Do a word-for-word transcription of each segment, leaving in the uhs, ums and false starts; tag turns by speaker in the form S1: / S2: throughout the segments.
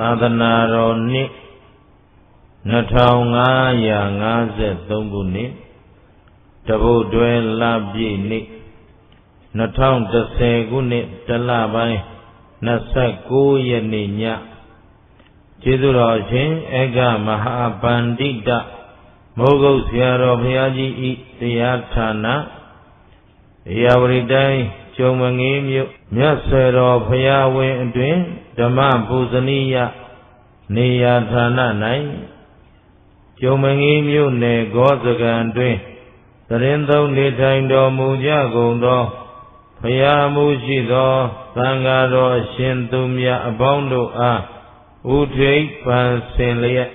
S1: သာသနာတော်နှစ်နှစ်ထောင်ငါးရာငါးဆယ်သုံးခုနှစ်တပုတ်တွဲလပြည့်နေ့နှစ်ထောင်တစ်ဆယ်ခုနှစ်တလပိုင်းနှစ်ဆယ့်ကိုးရက်နေ့ညကျေးဇူးတော်ရှင်ဧကမဟာပန္တိတမိုးကုတ်ဆရာတော်ဘုရားကြီးဤတရားဌာနဧရာဝတီတိုင်းကျုံမငေးမြို့မြတ်စွယ်တော်ဘုရားဝင်းအတွင်ဓမ္မပူဇနီယနေရာဌာန၌ကျုံမငေးမြို့နယ်ဂောစကံတွင်သရင်သုံးနေထိုင်တော်မူကြကုန်သောဘုရားမူရှိသောသံဃာတော်အရှင်သူမြတ်အပေါင်းတို့အားဥထိပ်ပန်ဆင်လျက်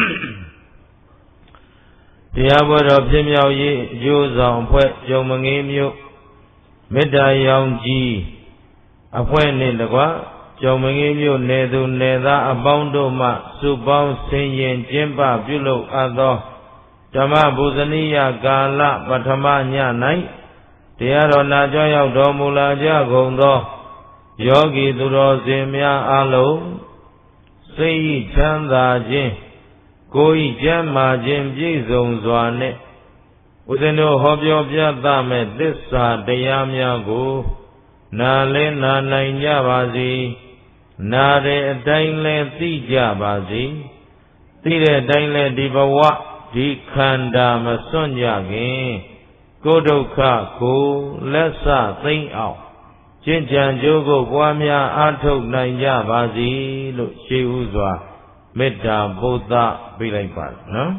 S1: တရားပွဲတော်ပြည့်မြောက်ရေးအကျိုးဆောင်အဖွဲ့ကျုံမငေးမြို့မေတ္တာရောင်ကြီးအဖွဲ့နှင့်တကွကျုံမငေးမြို့နယ်သူနယ်သားအပေါင်းတို့မှစုပေါင်းဆင်ရင်ကျင်းပပြုလုပ်အပ်သောဓမ္မပူဇနီယကာလပထမည၌တရားတော်နာကြောရောက်တော်မူလာကြကုန်သောယောဂီသူတော်စင်များအားလုံးစိတ်ဤချမ်းသာခြင်းကိုယ်ဤကျမ်းမာခြင်းပြည့်စုံစွာနှင့်ဦးဇင်းတို့ဟောပြောပြသမဲ့သစ္စာတရားများကိုနာလဲနာနိုင်ကြပါစေနာတဲ့အတိုင်းလဲသိကြပါစေသိတဲ့အတိုင်းလဲဒီဘဝဒီခန္ဓာမစွန့်ကြခင်ကိုယ်ဒုက္ခကိုလက်ဆသိမ့်အောင်ကျင့်ကြံကြိုးကိုပွားများအားထုတ်နိုင်ကြပါစေလို့ရှေးဥစွာမေတ္တာဘုဒ္ဓပြလိုက်ပါနော်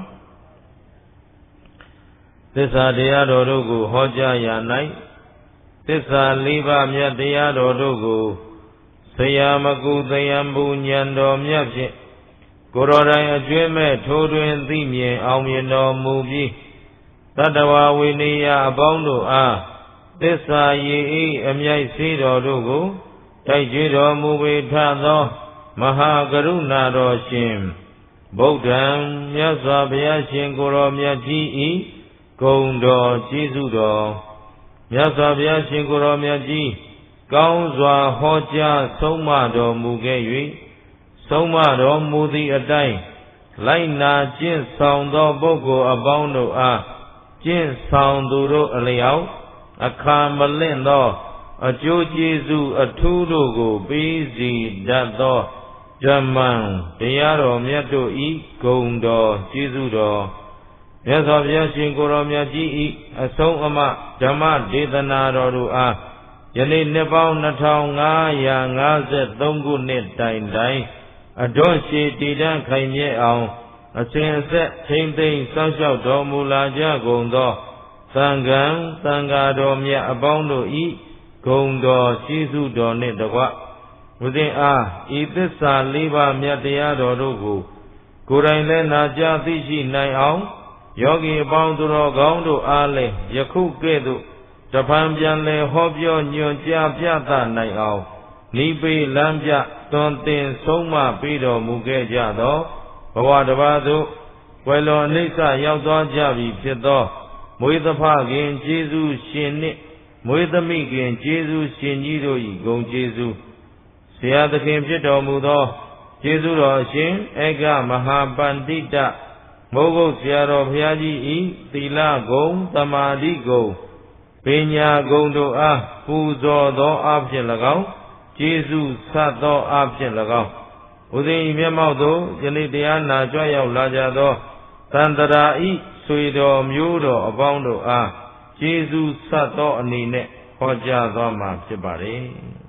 S1: သစ္စာတရားတော်တို့ကိုဟောကြားရ၌သစ္စာလေးပါးမြတ်တရားတော်တို့ကိုဆရာမကုသယံပူဉဏ်တော်မြတ်ဖြင့်ကိုယ်တော်တိုင်အကျွမ်းမဲ့ထိုးတွင်သိမြင်အောင်မြင်တော်မူပြီးတတ္တဝဝိနည်းအပေါင်းတို့အားသစ္စာရည်ဤအမြိုက်စေတော်တို့ကိုတိုက်ကြွတော်မူပေထသောမဟာကရုဏာတော်ရှင်ဗုဒ္ဓံမြတ်စွာဘုရားရှင်ကိုယ်တော်မြတ်ကြီးဤဂုဏ်တော်ကျေးဇူးတော်မြတ်စွာဘုရားရှင်ကိုယ်တော်မြတ်ကြီးကောင်းစွာဟောကြားဆုံးမတော်မူခဲ့၍ဆုံးမတော်မူသည့်အတိုင်းလိုက်နာကျင့်ဆောင်သောပုဂ္ဂိုလ်အပေါင်းတို့အားကျင့်ဆောင်သူတို့အလျောက်အခါမလင့်သောအကျိုးကျေးဇူးအထူးတို့ကိုပေးစီတတ်သောဓမ္မံတရားတော်မြတ်တို့ဤဂုဏ်တော်ကျေးဇူးတော်မြတ်စွာဘုရားရှင်ကိုယ်တော်မြတ်ကြီးဤအဆုံးအမဓမ္မဒေသနာတော်တို့အားယနေ့နှစ်ပေါင်းနှစ်ထောင်ငါးရာငါးဆယ်သုံးခုနှစ်တိုင်တိုင်အတွန့်ရှည်တည်တံ့ခိုင်မြဲအောင်အစဉ်အဆက်ထိမ့်သိမ့်စောင့်ရှောက်တော်မူလာကြကုန်သောသံဃံသံဃာတော်မြတ်အပေါင်းတို့ဤဂုဏ်တော်ကျေးဇူးတော်နှင့်တကွဝိသင်အားဤသစ္စာလေးပါးမြတ်တရားတော်တို့ကိုကိုယ်တိုင်လည်းနာကြားသိရှိနိုင်အောင်ယောဂီအပေါင်းသူတော်ကောင်းတို့အားလည်းယခုကဲ့သို့တဖန်ပြန်လည်ဟောပြောညွှန်ကြားပြသနိုင်အောင်နိပေလမ်းပြသွန်သင်ဆုံးမပေးတော်မူခဲ့ကြသောဘဝတစ်ပါးသို့ွယ်လွန်အနိစ္စရောက်သွားကြပြီဖြစ်သောမွေးသဖခင်ကျေးဇူးရှင်နှင့်မွေးသမိခင်ကျေးဇူးရှင်ကြီးတို့၏ဂုဏ်ကျေးဇူးဆရာသခင်ဖြစ်တော်မူသောကျေးဇူးတော်ရှင်ဧကမဟာပန္တိတမိုးကုတ်ဆရာတော်ဘုရားကြီးဤသီလဂုဏ်သမာဓိဂုဏ်ပညာဂုဏ်တို့အားပူဇော်သောအဖြစ်၎င်းကျေးဇူးဆက်သောအဖြစ်၎င်းဥသိမျက်မှောက်သို့ယနေ့တရားနာကြွရောက်လာကြသောသန္တရာဤဆွေတော်မျိုးတော်အပေါင်းတို့အားကျေးဇူးဆက်သောအနေနဲ့ဟောကြားသွားမှာဖြစ်ပါတယ်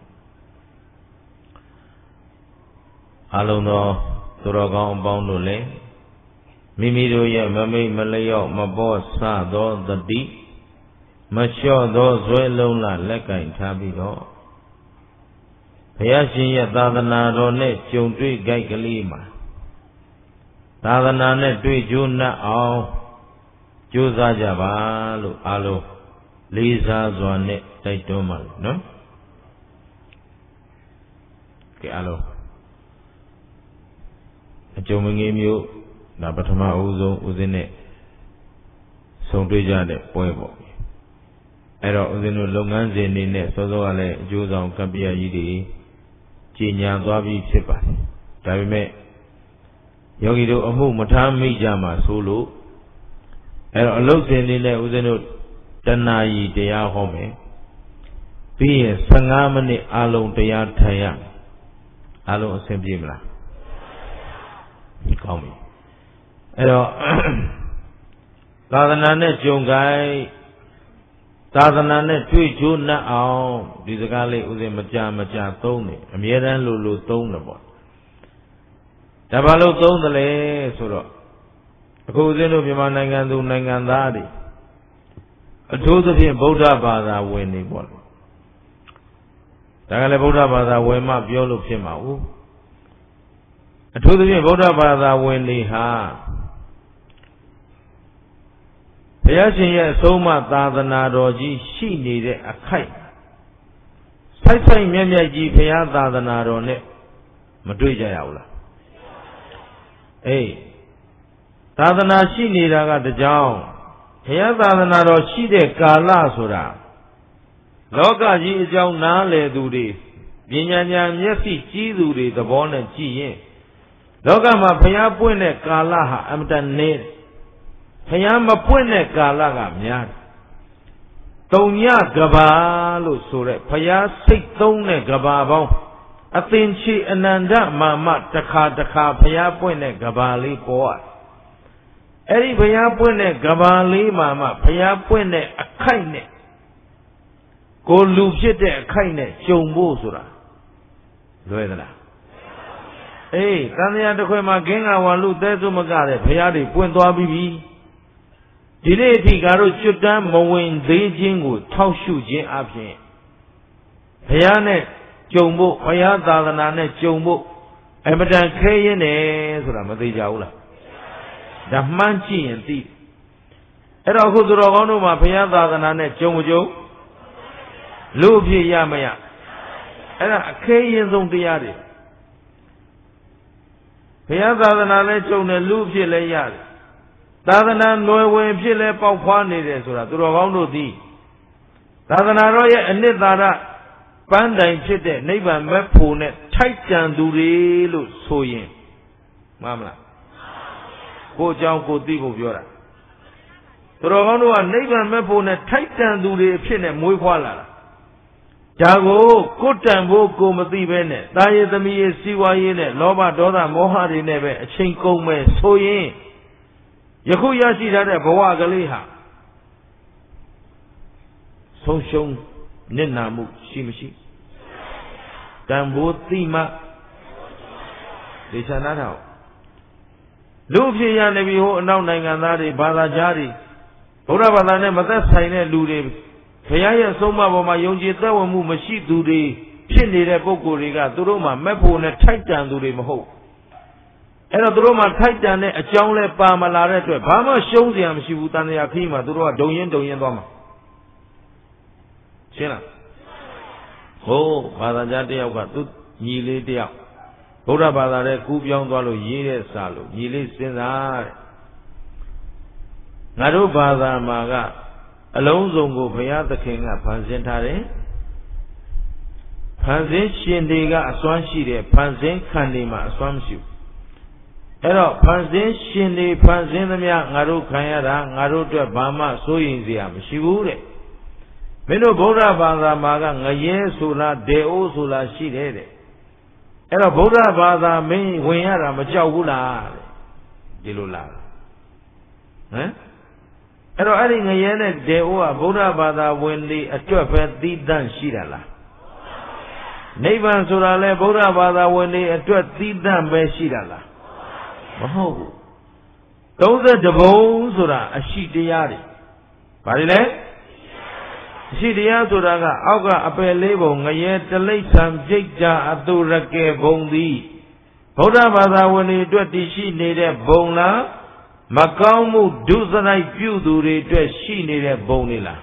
S1: အလုံးသောသူတော်ကောင်းအပေါင်းတို့လည်းမိမိတို့ရဲ့မမိတ်မလျော့မပေါ်ဆသောသတိမလျှော့သောဇွဲလုံးလာလက်ကင်ထားပြီးတော့ဘုရားရှင်ရဲ့သာသနာတော်နဲ့ကြုံတွေ့ကြိုက်ကလေးမှာသာသနာနဲ့တွေ့ကြိုးနှက်အောင်ကြိုးစားကြပါလို့အားလုံးလေးစားစွာနဲ့တိုက်တွန်းပါနော်ကဲအားလုံးအကျုံမငေးမျိုးဒါပထမအဦးဆုံးဦးဇင်းနဲ့ဆုံတွေ့ကြတဲ့ပွဲပေါ့အဲ့တော့ဦးဇင်းတို့လုပ်ငန်းစဉ်နေနဲ့စောစောကလည်းအကျိုးဆောင်ကပ္ပိယကြီးတွေကြီးညာသွားပြီးဖြစ်ပါတယ်ဒါပေမဲ့ယောဂီတို့အမှုမထားမိကြမှာဆိုလို့အဲ့တော့အလုတ်စင်လေးနဲ့ဦးဇင်းတို့တဏှာကြီးတရားဟောမယ်ပြီးရင်ဆယ်ငါးမိနစ်အလုံးတရားထိုင်ရအလုံးအဆင်ပြေမလားကောင်းပြီအဲ့တော့သာသနာနဲ့ကြုံကိုင်းသာသနာနဲ့တွေ့ကြိုးနှက်အောင်ဒီစကားလေးဦးဇင်းမကြမကြသုံးတယ်အမြဲတမ်းလိုလိုသုံးတယ်ပေါ့ဒါဘာလို့သုံးတယ်လဲဆိုတော့အခုဦးဇင်းတို့မြန်မာနိုင်ငံသူနိုင်ငံသားတွေအထူးသဖြင့်ဗုဒ္ဓဘာသာဝင်တွေပေါ့ဒါကလည်းဗုဒ္ဓဘာသာဝင်မှပြောလို့ဖြစ်မှာဟုတ်အထူးသဖြင့်ဗုဒ္ဓဘာသာဝင်တွေဟာဘုရားရှင်ရဲ့အဆုံးအမသာသနာတော်ကြီးရှိနေတဲ့အခိုက်စိုက်စိုက်မြတ်မြတ်ကြီးဘုရားသာသနာတော်နဲ့မတွေ့ကြရဘူးလားအေးသာသနာရှိနေတာကတကြောင်ဘုရားသာသနာတော်ရှိတဲ့ကာလဆိုတာလောကကြီးအကြောင်းနားလည်သူတွေပညာဉာဏ်မျက်စိကြီးသူတွေသဘောနဲ့ကြည့်ရင်လောကမှာဘုရားပွင့်တဲ့ကာလဟာအမတန်နေဘုရားမပွင့်တဲ့ကာလကများတုံညကဘာလို့ဆိုတဲ့ဘုရားစိတ်သုံးတဲ့ကဘာပေါင်းအသင်္ချေအနန္တမာမတခါတခါဘုရားပွင့်တဲ့ကဘာလေးပေါ်အဲ့ဒီဘုရားပွင့်တဲ့ကဘာလေးမှာမှဘုရားပွင့်တဲ့အခိုက်နဲ့ကိုလူဖြစ်တဲ့အခိုက်နဲ့ကြုံဖို့ဆိုတာလွယ်သလားအေးတန်မြတ်တစ်ခွေမှာဂင်းကဝါလူသဲစုမကတဲ့ဘုရားတွေပွင့်သွားပြီးပြီဒီနေ့အထိကတော့ကျွတ်တန်းမဝင်သေးခြင်းကိုထောက်ရှုခြင်းအပြင်ဘုရားနဲ့ကြုံဖို့ဘုရားသာသနာနဲ့ကြုံဖို့အမတန်ခဲရင်တယ်ဆိုတာမသိကြဘူးလားဒါမှန်းကြည့်ရင်သိအဲ့တော့အခုသူတော်ကောင်းတို့မှာဘုရားသာသနာနဲ့ကြုံမကြုံလူအဖြစ်ရမရအဲ့ဒါအခဲရင်ဆုံးတရားတွေဘုရားသာသနာနဲ့ကြုံတယ်လူအဖြစ်လည်းရတယ်သာသနာနွယ်ဝင်ဖြစ်လဲပေါက်ဖွားနေတယ်ဆိုတာသူတော်ကောင်းတို့သိသာသနာတော်ရဲ့အနှစ်သာရပန်းတိုင်ဖြစ်တဲ့နိဗ္ဗာန်မဲ့ဖို့နဲ့ထိုက်တန်သူတွေလို့ဆိုရင်မှန်မလားကိုအကြောင်းကိုသိဖို့ပြောတာသူတော်ကောင်းတို့ကနိဗ္ဗာန်မဲ့ဖို့နဲ့ထိုက်တန်သူတွေအဖြစ်နဲ့မွေးဖွားလာတာဒါကိုကိုတန်ဖို့ကိုမသိပဲနဲ့တာရသမီးရဲ့စီဝါရေးနဲ့လောဘဒေါသမောဟတွေနဲ့ပဲအချိန်ကုန်မဲ့ဆိုရင်ယခုရရှိထားတဲ့ဘဝကလေးဟာဆုံးရှုံးနစ်နာမှုရှိမရှိတန်ဖိုးသိမှဒေသနာတော်လူဖြစ်ရနေပြီဟိုအနောက်နိုင်ငံသားတွေဘာသာကြားတွေဗုဒ္ဓဘာသာနဲ့မသက်ဆိုင်တဲ့လူတွေဘုရားရဲ့အဆုံးအမပေါ်မှာယုံကြည်သက်ဝင်မှုမရှိသူတွေဖြစ်နေတဲ့ပုဂ္ဂိုလ်တွေကသူတို့မှမက်ဖို့နဲ့ထိုက်တန်သူတွေမဟုတ်အဲ့တော့သူတို့မှထိုက်တန်တဲ့အကြောင်းလဲပါမလာတဲ့အတွက်ဘာမှရှုံးစရာမရှိဘူးတန်တရားခရီးမှာသူတို့ကဒုံရင်ဒုံရင်သွားမှာရှင်းလားဟိုးဘာသာကြားတယောက်ကသူညီလေးတယောက်ဗုဒ္ဓဘာသာရဲ့ကူးပြောင်းသွားလို့ရေးတဲ့စာလို့ညီလေးစဉ်းစားတဲ့ငါတို့ဘာသာမှာကအလုံးစုံကိုဘုရားသခင်ကဖန်ဆင်းထားတယ်ဖန်ဆင်းရှင်တွေကအစွမ်းရှိတယ်ဖန်ဆင်းခံတွေမှာအစွမ်းမရှိဘူးအဲ့တော့ဖန်ဆင်းရှင်တွေဖန်ဆင်းသမျှငါတို့ခံရတာငါတို့အတွက်ဘာမှစိုးရိမ်စရာမရှိဘူးတဲ့မင်းတို့ဗုဒ္ဓဘာသာမှာကငရဲဆိုလားဒေအိုးဆိုလားရှိတယ်တဲ့အဲ့တော့ဗုဒ္ဓဘာသာမင်းဝင်ရတာမကြောက်ဘူးလားတဲ့ဒီလိုလားဟမ်အဲ့တော့အဲ့ဒီငရဲနဲ့ဒေအိုးကဗုဒ္ဓဘာသာဝင်တွေအတွက်ပဲသီးသန့်ရှိတာလားနိဗ္ဗာန်ဆိုတာလဲဗုဒ္ဓဘာသာဝင်တွေအတွက်သီးသန့်ပဲရှိတာလားမဟုတ်ဘူးသုံး၁ဘုံဆိုတာအရှိတရားတွေဘာတွေလဲအရှိတရားဆိုတာကအောက်ကအပယ်လေးဘုံငရဲတလိษံပြိတ္တာအတုရကဲဘုံသည်ဗုဒ္ဓဘာသာဝင်တွေအတွက်တည်ရှိနေတဲ့ဘုံလားမကောင်းမှုဒုစရိုက်ပြုသူတွေအတွက်ရှိနေတဲ့ဘုံတွေလား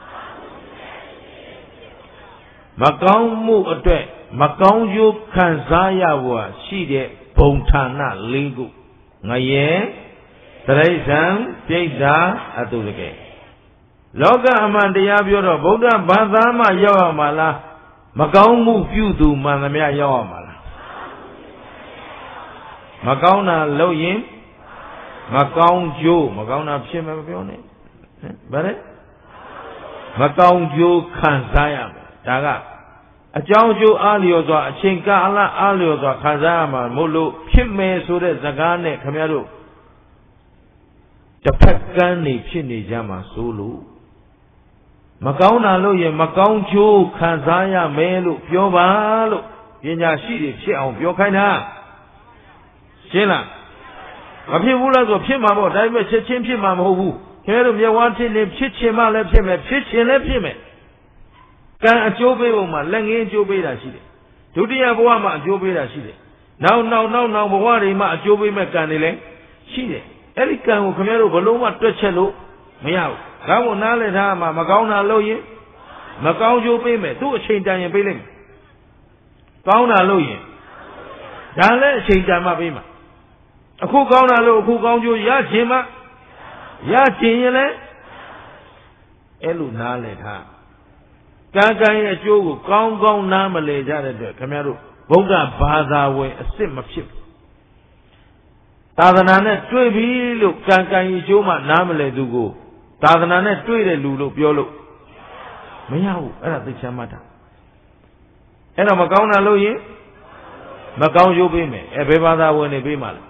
S1: မကောင်းမှုအတွက်မကောင်းကျိုးခံစားရဖို့ရှိတဲ့ဘုံဌာန၄ခုငရဲတရိษံပြိတ္တာအတုရကဲလောကအမှန်တရားပြောတော့ဗုဒ္ဓဘာသာမှရောက်ရမှာလားမကောင်းမှုပြုသူမှန်သမျှရောက်ရမှာလားဟမကောင်းတာလုပ်ရင်မကောင်းကျိုးမကောင်းတာဖြစ်မှာမပြောနဲ့ဗါလဲမကောင်းကျိုးခံစားရမယ်ဒါကအကြောင်းကျိုးအားလျော်စွာအချိန်ကာလအားလျော်စွာခံစားရမှာမို့လို့ဖြစ်မယ်ဆိုတဲ့စကားနဲ့ခင်ဗျားတို့တစ်ဖက်ကန်းနေဖြစ်နေကြမှာစိုးလို့မကောင်းတာလို့ရင်မကောင်းကျိုးခံစားရမယ်လို့ပြောပါလို့ပညာရှိတွေဖြစ်အောင်ပြောခိုင်းတာရှင်းလားမဖြစ်ဘူးလားဆိုဖြစ်မှာပေါ့ဒါပေမဲ့ချက်ချင်းဖြစ်မှာမဟုတ်ဘူးခဲတို့မျက်ဝါးဖြစ်နေဖြစ်ချင်မှလည်းဖြစ်မယ်ဖြစ်ချင်လည်းဖြစ်မယ်ကံအကျိုးပေးပုံမှာလက်ငင်းအကျိုးပေးတာရှိတယ်ဒုတိယဘဝမှာအကျိုးပေးတာရှိတယ်နောက်နောက်နောက်နောက်ဘဝတွေမှာအကျိုးပေးမဲ့ကံတွေလည်းရှိတယ်အဲ့ဒီကံကိုခင်ဗျားတို့ဘလုံးမတွက်ချက်လို့မရဘူးဒါမို့နားလည်ထားမှာမကောင်းတာလုပ်ရင်မကောင်းကျိုးပေးမယ်သူ့အချိန်တန်ရင်ပေးလိုက်မယ်ကောင်းတာလုပ်ရင်ဒါလည်းအချိန်တန်မှပေးမှာအခုကောင်းတာလို့အခုကောင်းကျိုးရခြင်းမှရခြင်းရင်လည်းအဲ့လိုနားလည်ထားကံကံရဲ့အကျိုးကိုကောင်းကောင်းနားမလည်ကြတဲ့အတွက်ခင်ဗျားတို့ဗုဒ္ဓဘာသာဝင်အစ်စ်မဖြစ်ဘူးသာသနာနဲ့တွေ့ပြီလို့ကံကံရဲ့အကျိုးမှနားမလည်သူကိုသာသနာနဲ့တွေ့တဲ့လူလို့ပြောလို့မရဘူးအဲ့ဒါသိချမ်းမှတ်တာအဲ့တော့မကောင်းတာလို့ရင်မကောင်းကျိုးပေးမယ်အဲဘယ်ဘာသာဝင်နေပေးမှာလဲ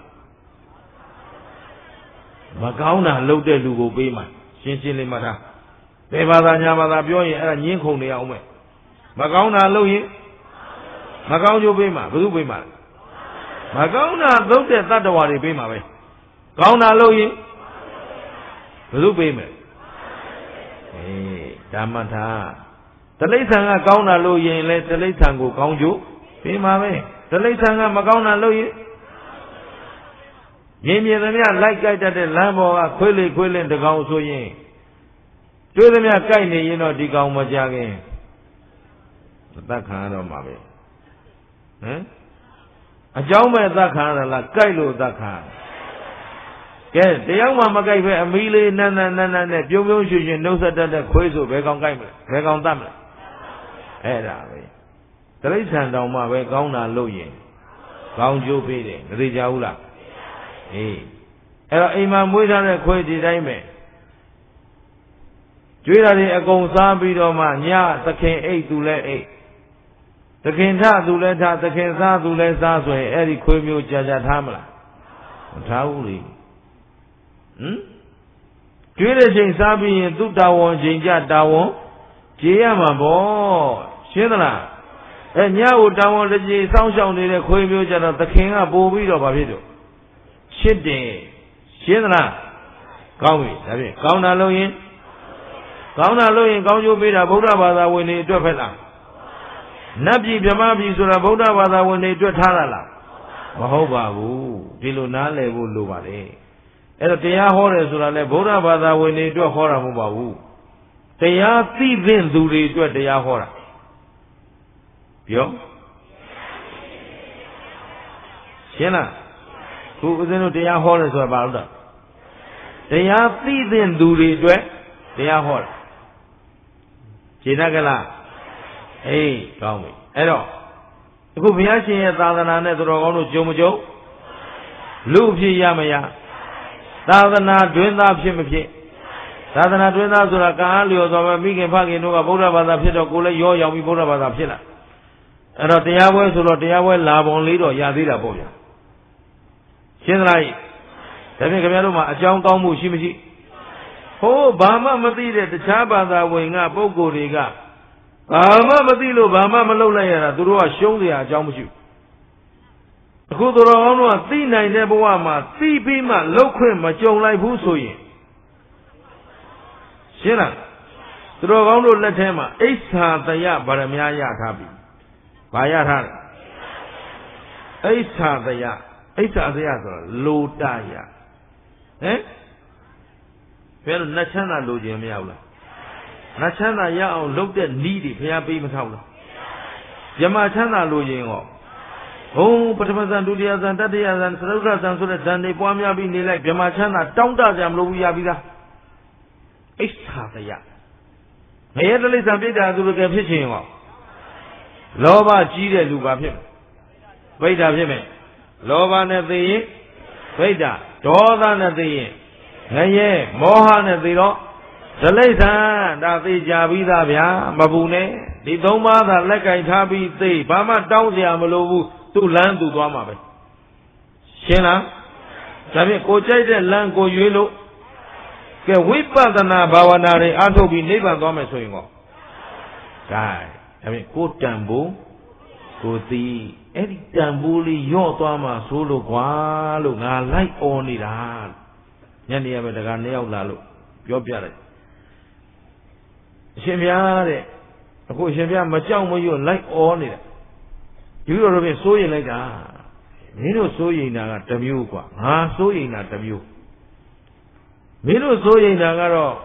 S1: မကောင်းတာလုပ်တဲ့လူကိုပေးမှာရှင်းရှင်းလေးမှတ်ထားဘယ်ဘာသာညာဘာသာပြောရင်အဲ့ဒါညင်းခုန်နေအောင်မဲ့မကောင်းတာလုပ်ရင်မကောင်းကျိုးပေးမှာဘယ်သူပေးမှာလဲမကောင်းတာသုံးတဲ့တတ္တဝါတွေပေးမှာပဲကောင်းတာလုပ်ရင်ဘယ်သူပေးမယ်အေးဓမ္မထာတိရစ္ဆာန်ကကောင်းတာလုပ်ရင်လေတိရစ္ဆာန်ကိုကောင်းကျိုးပေးမှာပဲတိရစ္ဆာန်ကမကောင်းတာလုပ်ရင်မြင်မြင်သမျှလိုက်ကြိုက်တတ်တဲ့လမ်းပေါ်ကခွေးလေခွေးလင်းတကောင်ဆိုရင်တွေ့သမျှကြိုက်နေရင်တော့ဒီကောင်မကြခင်အသက်ခံရတော့မှာပဲဟမ်အကြောင်းမဲ့အသက်ခံရတာလားကြိုက်လို့အသက်ခံရကဲတယောက်မှမကြိုက်ပဲအမီးလေးနန်းနန်းနန်းနန်းနဲ့ပြုံးပြုံးရွှင်ရွှင်နှုတ်ဆက်တတ်တဲ့ခွေးဆိုဘယ်ကောင်ကြိုက်မလဲဘယ်ကောင်တတ်မလဲအဲ့ဒါပဲတိရစ္ဆာန်တောင်မှပဲကောင်းတာလုပ်ရင်ကောင်းကျိုးပေးတယ်မသိကြဘူးလားအေးအဲ့တော့အိမ်မှာမွေးထားတဲ့ခွေးဒီတိုင်းပဲကျွေးတာတွေအကုန်စားပြီးတော့မှညသခင်အိတ်သူလည်းအိတ်သခင်ထသူလည်းထသခင်စားသူလည်းစားဆိုရင်အဲ့ဒီခွေးမျိုးကြာကြာထားမလားမထားဘူးလေဟမ်ကျွေးတဲ့ချိန်စားပြီးရင်သူ့တာဝန်ချိန်ကြတာဝန်ကြေးရမှာပေါ့ရှင်းသလားအဲညကိုတာဝန်တစ်ကြိမ်စောင့်ရှောက်နေတဲ့ခွေးမျိုးကြတော့သခင်ကပို့ပြီးတော့ဗာဖြစ်တော့ရှစ်တယ်ရှင်းသလားကောင်းပြီဒါဖြင့်ကောင်းတာလို့ရင်ကောင်းတာလို့ရင်ကောင်းကျိုးပေးတာဗုဒ္ဓဘာသာဝင်တွေအတွက်ပဲလားနတ်ပြည်ဗြဟ္မပြည်ဆိုတာဗုဒ္ဓဘာသာဝင်တွေအတွက်ထားတာလားမဟုတ်ပါဘူးဒီလိုနားလည်ဖို့လိုပါတယ်အဲ့တော့တရားဟောတယ်ဆိုတာလေဗုဒ္ဓဘာသာဝင်တွေအတွက်ဟောတာမဟုတ်ပါဘူးတရားသိသင့်သူတွေအတွက်တရားဟောတာပြောရှင်းလားခုဦးဇင်းတို့တရားဟောတယ်ဆိုတာဘာလို့လဲတရားသိသင့်သူတွေအတွက်တရားဟောတာခြေတက်ကလားအေးကောင်းပြီအဲ့တော့အခုဘုရားရှင်ရဲ့သာသနာနဲ့သူတော်ကောင်းတို့ကြုံမကြုံလူဖြစ်ရမရသာသနာတွင်သားဖြစ်မဖြစ်သာသနာတွင်သားဆိုတာကံအားလျော်စွာပဲမိခင်ဖခင်တို့ကဗုဒ္ဓဘာသာဖြစ်တော့ကိုယ်လည်းရောရောက်ပြီးဗုဒ္ဓဘာသာဖြစ်လာအဲ့တော့တရားပွဲဆိုတော့တရားပွဲလာပုံလေးတော့ရသေးတာပေါ့ဗျာရှင်းသလားဒါဖြင့်ခင်ဗျားတို့မှာအကြောင်းကောင်းမှုရှိမရှိဟိုးဘာမှမသိတဲ့တခြားဘာသာဝင်ကပုဂ္ဂိုလ်တွေကဘာမှမသိလို့ဘာမှမလုပ်လိုက်ရတာသူတို့ကရှုံးစရာအကြောင်းမရှိဘူးအခုသူတော်ကောင်းတို့ကသိနိုင်တဲ့ဘဝမှာသိပြီးမှလောက်ခွင့်မကြုံလိုက်ဘူးဆိုရင်ရှင်းလားသူတော်ကောင်းတို့လက်ထဲမှာအိဋ္ဌာတယဗရမ ्या ရထားပြီဘာရထားလဲအိဋ္ဌာတယအိဋ္ဌာတယဆိုတာလိုတရဟမ်ဘယ်လိုနတ်ချမ်းသာလိုချင်မရဘူးလားနတ်ချမ်းသာရအောင်လုပ်တဲ့နီးတွေဘုရားပေးမထောက်လားယမချမ်းသာလိုချင်ဟောဘုံပထမဇန်ဒုတိယဇန်တတိယဇန်သရုပ်ဇန်ဆိုတဲ့ဇန်တွေပွားများပြီးနေလိုက်ဗြဟ္မာချမ်းသာတောင်းတကြမလို့ဘူးရပြီလားအိဋ္ဌာတယငရဲတလိษံပြိတ္တာသူကဖြစ်ချင်ဟောလောဘကြီးတဲ့လူပါဖြစ်မယ်ပိဋ္ဌာဖြစ်မယ်လောဘနဲ့သိရင်ဗိဒ္ဓဒေါသနဲ့သိရင်ငရဲမောဟနဲ့သိတော့ဒလိษံဒါသိကြပြီးသားဗျာမပူနဲ့ဒီသုံးပါးသာလက်ကင်ထားပြီးသိဘာမှတောင်းစရာမလိုဘူးသူ့လမ်းသူသွားမှာပဲရှင်းလားဒါဖြင့်ကိုကြိုက်တဲ့လမ်းကိုရွေးလို့ကဲဝိပဿနာဘာဝနာတွေအားထုတ်ပြီးနိဗ္ဗာန်သွားမယ်ဆိုရင်ကောဂိုင်းဒါဖြင့်ကိုတန်ဖို့ကိုသိအဲ့ဒီတန်ဖိုးလေးယော့သွားမှဆိုလို့ကွာလို့ငါလိုက်អော်နေတာညနေရပဲတကားနှစ်ယောက်လာလို့ပြောပြလိုက်အရှင်ဘုရားတဲ့အခုအရှင်ဘုရားမကြောက်မရွံ့လိုက်អော်နေတာယူတော်တို့ပြင်စိုးရိမ်လိုက်တာမင်းတို့စိုးရိမ်တာကတစ်မျိုးกว่าငါစိုးရိမ်တာတစ်မျိုးမင်းတို့စိုးရိမ်တာကတော့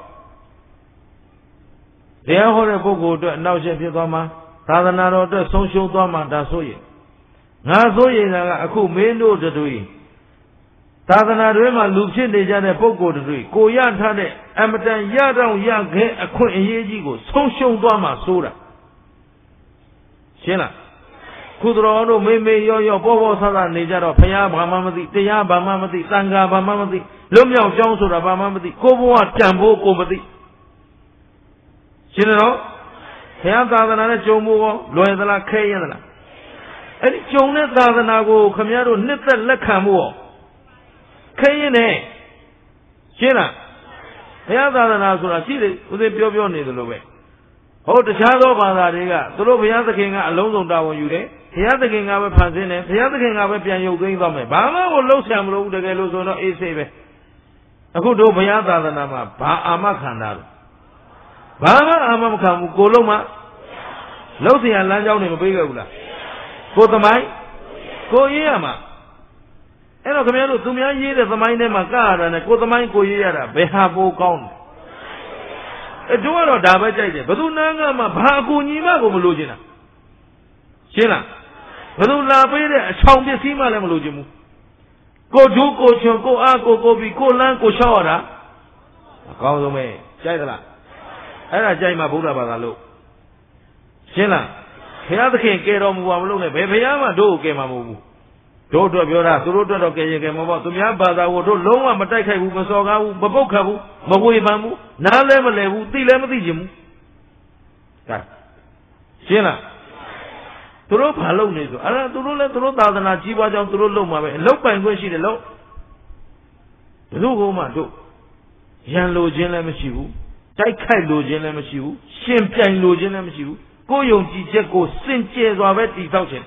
S1: တရားဟောတဲ့ပုဂ္ဂိုလ်အတွက်အနောက်ရှက်ဖြစ်သွားမှာသာသနာတော်အတွက်ဆုံးရှုံးသွားမှာဒါစိုးရိမ်ငါစိုးရိမ်တာကအခုမင်းတို့တို့သာသနာတွင်မှာလူဖြစ်နေကြတဲ့ပုဂ္ဂိုလ်တွေကိုရထားတဲ့အမတန်ရတော့ရခဲ့အခွင့်အရေးကြီးကိုဆုံးရှုံးသွားမှာစိုးတာရှင်းလားခုတော်တို့မေးမေးရောရောပေါ်ပေါ်ဆဆနေကြတော့ဘုရားဘာမှမသိတရားဘာမှမသိသံဃာဘာမှမသိလွတ်မြောက်ကြောင်းဆိုတာဘာမှမသိကိုဘဝတန်ဖို့ကိုမသိရှင်းတော့ဘုရားသာသနာနဲ့ကြုံဖို့ရောလွယ်သလားခဲရသလားအဲ့ဒီကြုံတဲ့သာသနာကိုခမည်းတော်နှစ်သက်လက်ခံဖို့ရောခဲရင်နဲ့ရှင်းလားဘုရားသာသနာဆိုတာရှိတယ်ဦးဇင်းပြောပြောနေသလိုပဲဟုတ်တခြားသောဘာသာတွေကသူတို့ဘုရားသခင်ကအလုံးစုံတာဝန်ယူတယ်ဘုရားသခင်ကပဲဖန်ဆင်းတယ်ဘုရားသခင်ကပဲပြန်ရုပ်သိမ်းသွားမယ်ဘာမှကိုလှုပ်ရှားမလို့တကယ်လို့ဆိုတော့အေးဆေးပဲအခုတို့ဘုရားသာသနာမှာဘာအာမခံတာလဲဘာမှအာမမခံဘူးကိုလုံးမလှုပ်เสียလမ်းကြောင်းတွေမပေးခဲ့ဘူးလားကိုသမိုင်းကိုရေးရမှာအဲ့တော့ခင်ဗျားတို့သူများရေးတဲ့သမိုင်းထဲမှာကရတာနဲ့ကိုသမိုင်းကိုရေးရတာဘယ်ဟာပိုကောင်းလဲအဲတို့ကတော့ဒါပဲကြိုက်တယ်ဘယ်သူနာကမှဘာအကူညီမှကိုမလိုချင်တာရှင်းလားဘယ်သူလာပေးတဲ့အချောင်ပစ္စည်းမှလည်းမလိုချင်ဘူးကိုဒုကိုချွန်ကိုအားကိုကိုပြီးကိုလန်းကိုလျှောက်ရတာအကောင်းဆုံးပဲကြိုက်သလားအဲ့ဒါကြိုက်မှဗုဒ္ဓဘာသာလို့ရှင်းလားဘုရားသခင်ကယ်တော်မူပါမလို့နဲ့ဘယ်ဘုရားမှတို့ကိုကယ်မှာမဟုတ်ဘူးတို့အတွက်ပြောတာသူတို့အတွက်တော့ကယ်ရင်ကယ်မှာပေါ့သူများဘာသာကိုတို့လုံးဝမတိုက်ခိုက်ဘူးမစော်ကားဘူးမပုတ်ခတ်ဘူးမဝေဖန်ဘူးနားလည်းမလဲဘူးသိလည်းမသိချင်ဘူးကဲရှင်းလားသူတို့ဘာလုပ်နေဆိုအဲ့ဒါသူတို့လည်းသူတို့သာသနာကြီးပွားကြောင်းသူတို့လုပ်မှာပဲအလုပ်ပိုင်ခွင့်ရှိတယ်လို့ဘယ်သူကမှတို့ရန်လိုခြင်းလည်းမရှိဘူးတိုက်ခိုက်လိုခြင်းလည်းမရှိဘူးရှင်ပြိုင်လိုခြင်းလည်းမရှိဘူးကိုယ်ယုံကြည်ချက်ကိုစင်ကြယ်စွာပဲတည်ဆောက်ခြင်း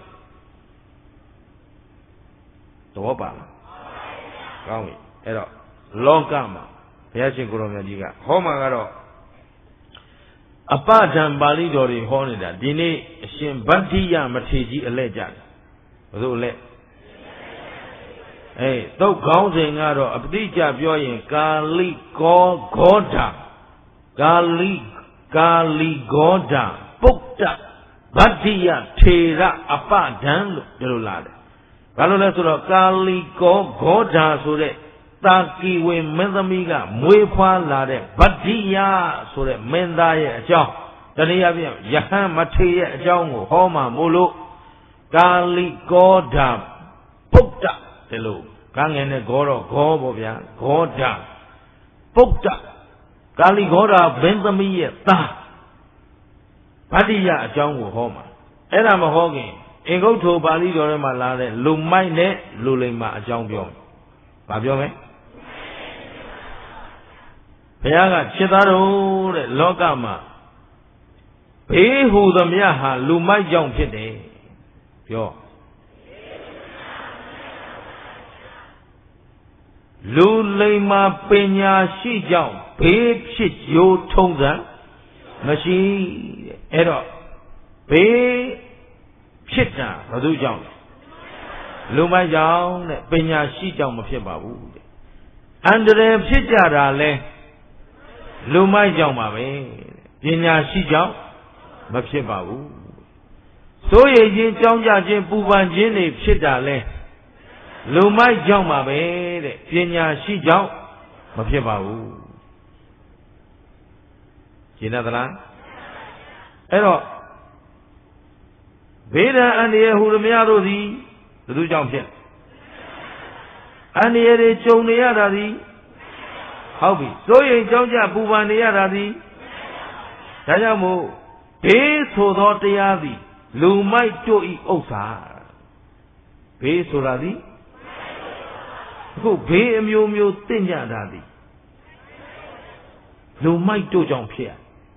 S1: တော့ပါလားကောင်းပြီအဲ့တော့လောကမှာဘုရားရှင်ကိုရောင်မြတ်ကြီးကဟောမှာကတော့အပဒံပါဠိတော်တွေဟောနေတာဒီနေ့အရှင်ဗတ္တိယမထေရကြီးအလဲကြတယ်ဘယ်လိုလဲအေးသုတ်ခေါင်းစဉ်ကတော့အပတိကျပြောရင်ကာလိကောဂောဓာကာလိကာလီဂောဓာပုတ္တဗတ္တိယထေရအပဒံလို့ပြောလို့လာတယ်ဘာလို့လဲဆိုတော့ကာလီကောဂောဓာဆိုတဲ့တာကီဝေမင်းသမီးကမွေးဖွားလာတဲ့ဗတ္တိယဆိုတဲ့မင်းသားရဲ့အကြောင်းတနည်းအားဖြင့်ယဟန်မထေရရဲ့အကြောင်းကိုဟောမှာမို့လို့ကာလီကောဓာပုတ္တဒီလိုကငယ်နဲ့ဂောတော့ဂောပေါ့ဗျာဂောဓာပုတ္တကာလီဂောဓာမင်းသမီးရဲ့သားဗတ္တိယအကြောင်းကိုဟောမှာအဲ့ဒါမဟောခင်အင်္ဂုတ္တပါဠိတော်ထဲမှာလာတဲ့လူမိုက်နဲ့လူလိမ္မာအကြောင်းပြောမယ်ဘာပြောမလဲဘုရားကခြေသားတော်တဲ့လောကမှာဘေးဟူသမျှဟာလူမိုက်ကြောင့်ဖြစ်တယ်ပြောလူလိမ္မာပညာရှိကြောင့်ဘေးဖြစ်ရိုးထုံးစံမရှိတဲ့အဲ့တော့ဘေးဖြစ်တာဘယ်သူကြောင့်လူမိုက်ကြောင့်တဲ့ပညာရှိကြောင့်မဖြစ်ပါဘူးတဲ့အန္တရာယ်ဖြစ်ကြတာလဲလူမိုက်ကြောင့်ပါပဲပညာရှိကြောင့်မဖြစ်ပါဘူးစိုးရိမ်ခြင်းကြောင်းကြခြင်းပူပန်ခြင်းတွေဖြစ်တာလဲလူမိုက်ကြောင့်ပါပဲတဲ့ပညာရှိကြောင့်မဖြစ်ပါဘူးရှင်းသလားအဲ့တော့ဘေးဒဏ်အန္တရာယ်ဟူသမျှတို့သည်ဘယ်သူကြောင့်ဖြစ်安尼的种的呀，他的，好比所以讲家不办的呀，他的，大家冇别说到这样的，路买就一欧啥，别说他的，个别没有没有定价他的，路买就讲骗，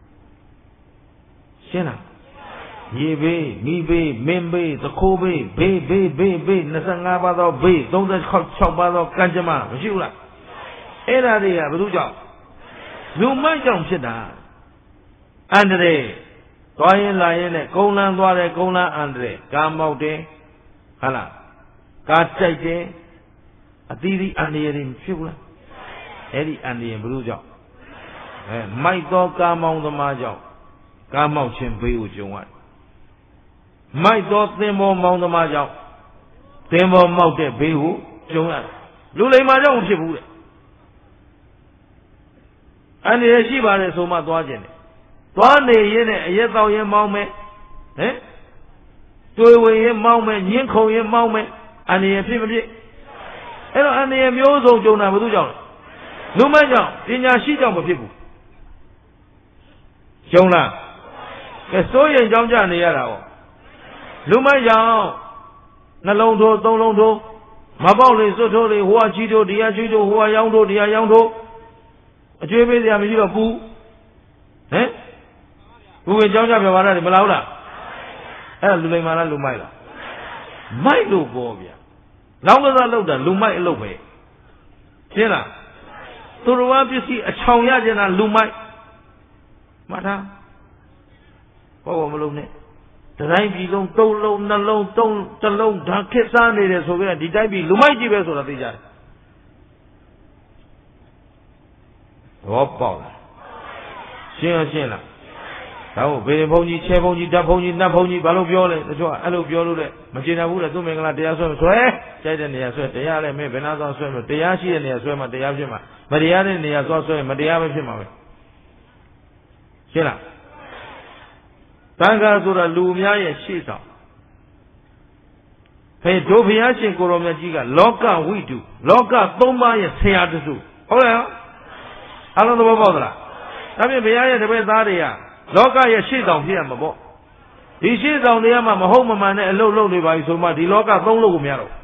S1: 行啦。ရေဘေးမိဘေးမင်းဘေးသခိုးဘေးဘေးဘေးဘေးဘေး25ပါးသောဘေး36ပါးသောကံကြမ္မာမရှိဘူးလားအဲ့ဒါတွေကဘယ်သူကြောင့်လူမိုက်ကြောင့်ဖြစ်တာအန္တရာယ်သွားရင်လာရင်နဲ့ကုန်းလန်းသွားတယ်ကုန်းလန်းအန္တရာယ်ကားမောက်တယ်ဟုတ်လားကားကြိုက်တယ်အသီးသီးအန္တရာယ်တွေဖြစ်ဘူးလားအဲ့ဒီအန္တရာယ်ဘယ်သူကြောင့်အဲမိုက်သောကားမောင်းသမားကြောင့်ကားမောက်ခြင်းဘေးကိုကြုံရတယ်မိုက်သောသင်္ဘောမောင်းသမားကြောင့်သင်္ဘောမောက်တဲ့ဘေးကိုကျုံရတယ်လူလိမ္မာကြောင့်မဖြစ်ဘူးတဲ့အန္တရာယ်ရှိပါတယ်ဆိုမှသွားခြင်းတယ်သွားနေရင်နဲ့အရက်တောက်ရင်မောင်းမယ်ဟမ်တွေ့ဝင်ရင်မောင်းမယ်ညှင်းခုံရင်မောင်းမယ်အန္တရာယ်ဖြစ်မဖြစ်အဲ့တော့အန္တရာယ်မျိုးစုံကြုံတာဘယ်သူကြောင့်လဲလူမိုက်ကြောင့်ပညာရှိကြောင့်မဖြစ်ဘူးကျုံလားကဲစိုးရင်ကြောင့်ကြနေရတာဟောလူမိုက်ကြောင့်နှလုံးထိုးသုံးလုံးထိုးမပေါက်လေစွတ်ထိုးလေဟိုကချီထိုးဒီကချီထိုးဟိုကရောင်းထိုးဒီကရောင်းထိုးအကျွေးပေးစရာမရှိတော့ဘူးဟမ်ဘူးဝင်ကြောင်းကြပြပါလားမလားဟုတ်လားအဲ့ဒါလူလိမ္မာလားလူမိုက်လားမိုက်လို့ပေါ်ဗျာလောင်းကစားလောက်တာလူမိုက်အလုပ်ပဲရှင်းလားသူတော်ဘာပစ္စည်းအချောင်ရကျင်တာလူမိုက်မှတ်ထားဘောဘောမလုံးနဲ့တတိုင်းပြည်လုံးသုံးလုံးနှလုံးသုံးတစ်လုံးဓာတ်ခစ်စားနေတယ်ဆိုပြီးဒီတိုင်းပြည်လူမိုက်ကြီးပဲဆိုတာသိကြတယ်ဘောပေါက်လားရှင်းရရှင်းလားဒါဟုတ်ဘေရင်ဘုန်းကြီးချဲဘုန်းကြီးဓာတ်ဘုန်းကြီးနတ်ဘုန်းကြီးဘာလို့ပြောလဲတချို့အဲ့လိုပြောလို့လေမကျေနပ်ဘူးလေသူမင်္ဂလာတရားဆွဲမဆွဲကြိုက်တဲ့နေရာဆွဲတရားလည်းမင်းဘယ်နာသွားဆွဲမလို့တရားရှိတဲ့နေရာဆွဲမှတရားဖြစ်မှာမတရားတဲ့နေရာသွားဆွဲမတရားပဲဖြစ်မှာပဲရှင်းလားတန်ခါဆိုတာလူများရဲ့ရှေ့ဆောင်ဖေဒုဘုရားရှင်ကိုရောမြတ်ကြီးကလောကဝိတုလောကသုံးပါးရဲ့ဆရာတစုဟုတ်လားအားလုံးသဘောပေါက်သလားဒါဖြင့်ဘုရားရဲ့တပည့်သားတွေကလောကရဲ့ရှေ့ဆောင်ဖြစ်ရမှာပေါ့ဒီရှေ့ဆောင်တွေကမှမဟုတ်မမှန်တဲ့အလုပ်လုပ်နေပါပြီဆိုမှဒီလောကသုံးလို့ကိုမရတော့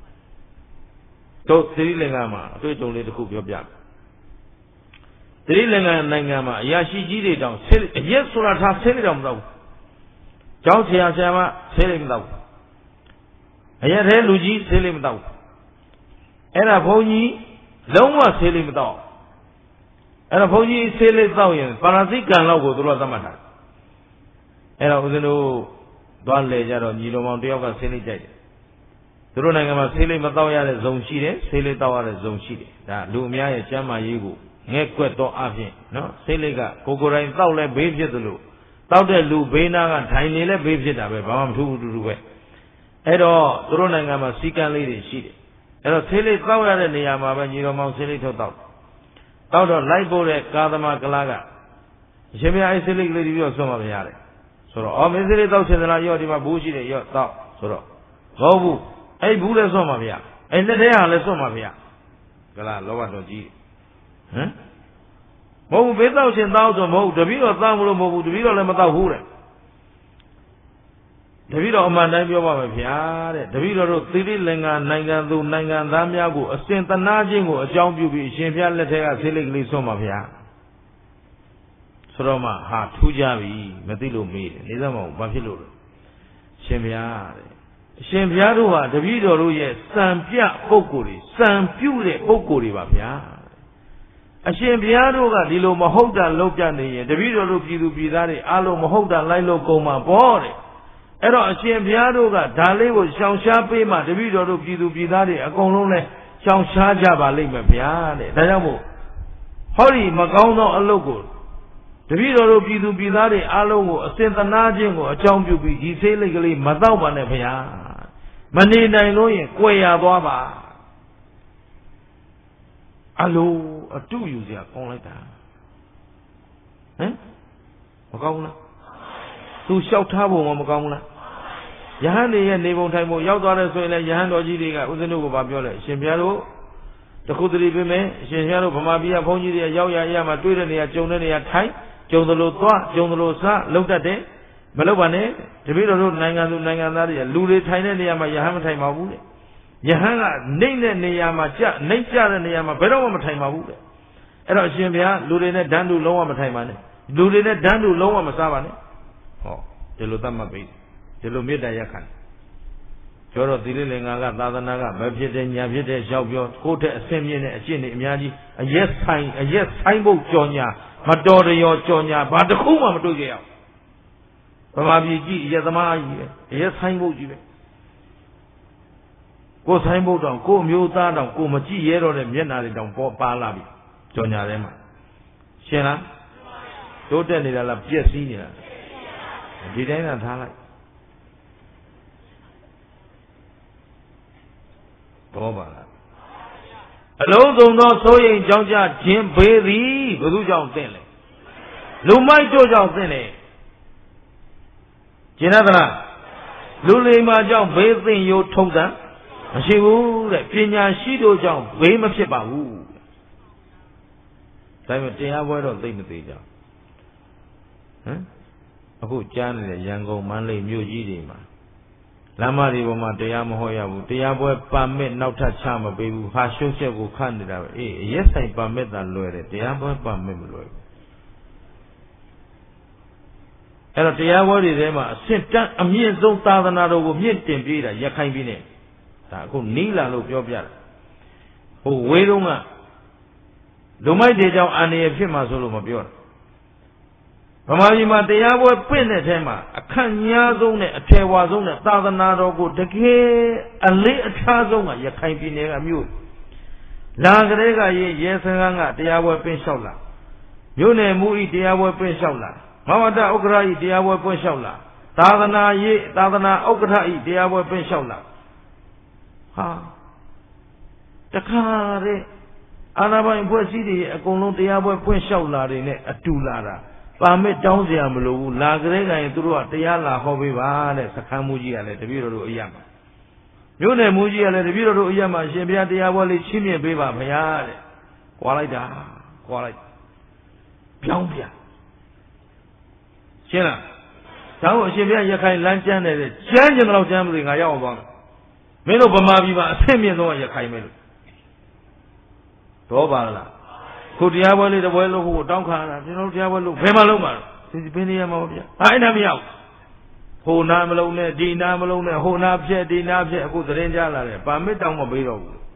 S1: တို့သီရိလင်္ကာမှာအတွေ့အကြုံလေးတစ်ခုပြောပြမယ်သီရိလင်္ကာနိုင်ငံမှာအရာရှိကြီးတွေတောင်ဆဲအရက်ဆိုတာထားဆဲနေတော့မတော့ဘူးကျောင်းဆရာဆရာမဆဲလိမ့်မတော့ဘူးအရက်သေးလူကြီးဆဲလိမ့်မတော့ဘူးအဲ့ဒါဘုန်းကြီးလုံးဝဆဲလိမ့်မတော့အဲ့ဒါဘုန်းကြီးဆဲလိမ့်တော့ရင်ပါရဇိကံလောက်ကိုသူတို့သတ်မှတ်တာအဲ့တော့ဦးဇင်းတို့သွားလေကြတော့ညီတော်မောင်တယောက်ကဆဲလိမ့်ကြိုက်တယ်သူတို့နိုင်ငံမှာဆဲလိမ့်မတော့ရတဲ့ဇုံရှိတယ်ဆဲလိမ့်တော့ရတဲ့ဇုံရှိတယ်ဒါလူအများရဲ့ကျမ်းမာရေးကိုငဲ့ကွက်တော့အဖြစ်နော်ဆဲလိမ့်ကကိုကိုယ်တိုင်တောက်လဲဘေးဖြစ်သလိုတောက်တဲ့လူဘေးနာကထိုင်နေလဲဘေးဖြစ်တာပဲဘာမှမထူးဘူးတူတူပဲအဲ့တော့သူတို့နိုင်ငံမှာစီကံလေးတွေရှိတယ်အဲ့တော့ဆေးလေးတောက်ရတဲ့နေရာမှာပဲညီတော်မောင်ဆေးလေးထုတ်တောက်တောက်တော့လိုက်ပို့တဲ့ကာသမာကလာကအရှင်ဘုရားအဲ့ဆေးလေးကလေးပြီးတော့ဆွမ်းမပြရတယ်ဆိုတော့အော်မင်းဆေးလေးတောက်ချင်သလားရော့ဒီမှာဘူးရှိတယ်ရော့တောက်ဆိုတော့မဟုတ်ဘူးအဲ့ဘူးလည်းဆွမ်းမပြအဲ့လက်ထဲဟာလည်းဆွမ်းမပြကလာလောဘတော်ကြီးဟမ်မဟုတ်ဘူးဘေးတောက်ရှင်တောက်ဆိုမဟုတ်တပည့်တော်တောက်မလို့မဟုတ်ဘူးတပည့်တော်လည်းမတောက်ဘူးတဲ့တပည့်တော်အမှန်တိုင်းပြောပါမယ်ဗျာတဲ့တပည့်တော်တို့သီရိလင်္ကာနိုင်ငံသူနိုင်ငံသားများကိုအစဉ်တနာခြင်းကိုအကြောင်းပြုပြီးအရှင်ဘုရားလက်ထက်ကဆေးလိပ်ကလေးဆွမ်းပါဗျာဆိုတော့မှဟာထူးကြပြီမသိလို့မေးတယ်နေသမအောင်ဘာဖြစ်လို့လဲရှင်ဘုရားတဲ့အရှင်ဘုရားတို့ဟာတပည့်တော်တို့ရဲ့စံပြပုဂ္ဂိုလ်တွေစံပြုတဲ့ပုဂ္ဂိုလ်တွေပါဗျာအရှင်ဘုရားတို့ကဒီလိုမဟုတ်တာလုပ်ပြနေရင်တပည့်တော်တို့ပြည်သူပြည်သားတွေအားလုံးမဟုတ်တာလိုက်လို့ကုန်မှာပေါ့တဲ့အဲ့တော့အရှင်ဘုရားတို့ကဒါလေးကိုရှောင်ရှားပေးမှတပည့်တော်တို့ပြည်သူပြည်သားတွေအကုန်လုံးလဲရှောင်ရှားကြပါလိမ့်မယ်ဗျာတဲ့ဒါကြောင့်မို့ဟောဒီမကောင်းသောအလုပ်ကိုတပည့်တော်တို့ပြည်သူပြည်သားတွေအားလုံးကိုအစဉ်သနာခြင်းကိုအကြောင်းပြုပြီးဒီဆေးလိပ်ကလေးမတော့ပါနဲ့ဗျာမနေနိုင်လို့ရင်ကြွယ်ရသွားပါအလိုအတုယူစရာကောင်းလိုက်တာဟမ်မကောင်းဘူးလားသူလျှောက်ထားဖို့မကောင်းဘူးလားယဟန်တွေရဲ့နေပုံထိုင်ပုံရောက်သွားတဲ့ဆိုရင်လည်းယဟန်တော်ကြီးတွေကဥစဉ်တို့ကပြောတယ်အရှင်ဘုရားတို့တခုတည်းပြင်မယ်အရှင်ရတို့ဗမာပြည်ကဘုန်းကြီးတွေရောက်ရရမှာတွေ့တဲ့နေရာကြုံတဲ့နေရာထိုင်ကြုံသလိုသွားကြုံသလိုစားလုံးတတ်တယ်မလုပ်ပါနဲ့တပည့်တော်တို့နိုင်ငံသူနိုင်ငံသားတွေကလူတွေထိုင်တဲ့နေရာမှာယဟန်မထိုင်ပါဘူးတဲ့ယဟန်ကနှိမ့်တဲ့နေရာမှာကြနှိမ့်ကြတဲ့နေရာမှာဘယ်တော့မှမထိုင်ပါဘူးတဲ့အဲ့တော့အရှင်ဘုရားလူတွေနဲ့ဓာတ်တူလုံးဝမထိုင်ပါနဲ့လူတွေနဲ့ဓာတ်တူလုံးဝမစားပါနဲ့ဟောဒီလိုသတ်မှတ်ပြီဒီလိုမေတ္တာရက်ခံကျော်တော့သီလလင်္ကာကသာသနာကမဖြစ်တဲ့ညာဖြစ်တဲ့ရောက်ပြောကိုယ့်တဲ့အဆင့်မြင့်တဲ့အကျင့်တွေအများကြီးအရက်ဆိုင်အရက်ဆိုင်ဖို့ကြော်ညာမတော်တရောကြော်ညာဘာတစ်ခုမှမတွေ့ကြရဘူးဗမာပြည်ကြည့်အရက်သမားကြီးပဲအရက်ဆိုင်ဖို့ကြီးပဲကိုယ်ဆိုင်ဖို့တောင်ကိုယ်မျိုးသားတောင်ကိုယ်မကြည့်ရတော့တဲ့မျက်နာတွေတောင်ပေါ်ပါလာပြီကြော်ညာထဲမှာရှင်းလားတိုးတက်နေတာလားပြက်စီးနေတာဒီတိုင်းသာထားလိုက်တော့ပါလားအလုံးစုံသောစိုးရိမ်ကြောင့်ကြခြင်းဘေးသည်ဘယ်သူကြောင့်သင့်လဲလူမိုက်တို့ကြောင့်သင့်တယ်ကျင်သလားလူလိမ္မာကြောင့်ဘေးသင့်ရိုးထုံးစံမရှိဘူးတဲ့ပညာရှိတို့ကြောင့်ဘေးမဖြစ်ပါဘူးဒါပေမဲ့တရားပွဲတော့သိမသေးကြဟမ်အခုကြားနေတဲ့ရန်ကုန်မန္တလေးမြို့ကြီးတွေမှာလမ်းမတွေပေါ်မှာတရားမဟောရဘူးတရားပွဲပါမစ်နောက်ထပ်ချမပေးဘူးဟာရှုပ်ချက်ကိုခတ်နေတာပဲအေးအရက်ဆိုင်ပါမစ်သာလွယ်တယ်တရားပွဲပါမစ်မလွယ်ဘူးအဲ့တော့တရားပွဲတွေထဲမှာအစစ်တမ်းအမြင့်ဆုံးသာသနာတော်ကိုမြင့်တင်ပေးတာရခိုင်ပြည်နယ်ဒါအခုနီးလာလို့ပြောပြတာဟိုဝေးတုန်းကလူမိုက်တွေကြောင့်အန္တရာယ်ဖြစ်မှာဆိုလို့မပြောတာဗမာပြည်မှာတရားပွဲပြင့်တဲ့ထဲမှာအခန့်ညားဆုံးနဲ့အထည်ဝါဆုံးနဲ့သာသနာတော်ကိုတကယ်အလေးအထားဆုံးကရခိုင်ပြည်နယ်ကမြို့လာကလေးကရေရဲစခန်းကတရားပွဲပြင့်လျှောက်လာမြို့နယ်မူဤတရားပွဲပြင့်လျှောက်လာမဝတ္တဥက္ကရာဤတရားပွဲပြင့်လျှောက်လာသာသနာရေးသာသနာဥက္ကဋ္ဌဤတရားပွဲပြင့်လျှောက်လာဟာတခါတဲ့အာနာပိုင်ဖွဲ့စည်းတွေအကုန်လုံးတရားပွဲပွင့်လျှောက်လာတွေနဲ့အတူလာတာပါမစ်တောင်းစရာမလိုဘူးလာကြတဲ့ကရင်သူတို့ကတရားလာဟောပေးပါတဲ့စခန်းမူကြီးကလည်းတပည့်တော်တို့အရမှာမြို့နယ်မူကြီးကလည်းတပည့်တော်တို့အရမှာရှင်ဘုရားတရားပွဲလေးချီးမြှင့်ပေးပါဘုရားတဲ့ကြွားလိုက်တာကြွားလိုက်ပြောင်းပြရှင်းလားဒါကိုအရှင်ဘုရားရခိုင်လမ်းကျမ်းတယ်ကျမ်းကျင်တော့ကျမ်းမလို့ငါရောက်အောင်သွားမယ်မင်းတို့ဗမာပြည်မှာအဆင့်မြင့်ဆုံးရခိုင်မယ်လို့တော့ပါလားခုတရားပွဲလေးတစ်ပွဲလို့ဟိုတောင်းခါတာကျွန်တော်တရားပွဲလို့ဘယ်မှာလုံးမှာစီစီပင်းနေရမှာဗျာဟာအဲ့ဒါမရောက်ဟိုနာမလုံးနဲ့ဒီနာမလုံးနဲ့ဟိုနာဖြက်ဒီနာဖြက်အခုသတင်းကြားလာတယ်ပါမစ်တောင်းမပေးတော့ဘူး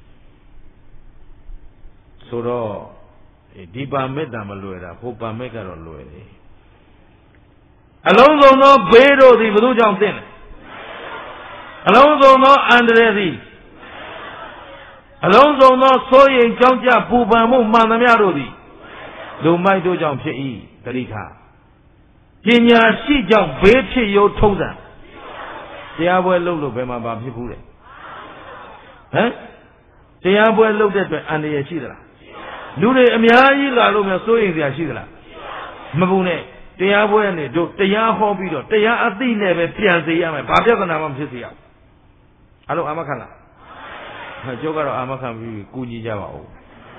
S1: ဆိုတော့ဒီပါမစ်တာမလွယ်တာဟိုပါမစ်ကတော့လွယ်တယ်အလုံးစုံသောဘေးတို့သည်ဘုသူကြောင့်သင့်တယ်အလုံးစုံသောအန္တရာယ်သည်အလုံးစုံသောစိုးရိမ်ကြောင့်ကြပူပန်မှုမှန်သမျှတို့သည်လူမိုက်တို့ကြောင့်ဖြစ်၏တတိခပညာရှိကြောင့်ဘေးဖြစ်ရိုးထုံးစံတရားပွဲလုပ်လို့ဘယ်မှာပါဖြစ်ဘူးလဲဟမ်တရားပွဲလုပ်တဲ့အတွက်အန္တရာယ်ရှိသလားလူတွေအများကြီးလာလို့များစိုးရိမ်စရာရှိသလားမဘူးနဲ့တရားပွဲနဲ့တို့တရားဟောပြီးတော့တရားအသိနဲ့ပဲပြန်စေရမယ်ဘာပြဿနာမှမဖြစ်စေရဘူးအဲ့လိုအာမခံလားကျုပ်ကတော့အာမခံပြီးကူညီကြပါဦး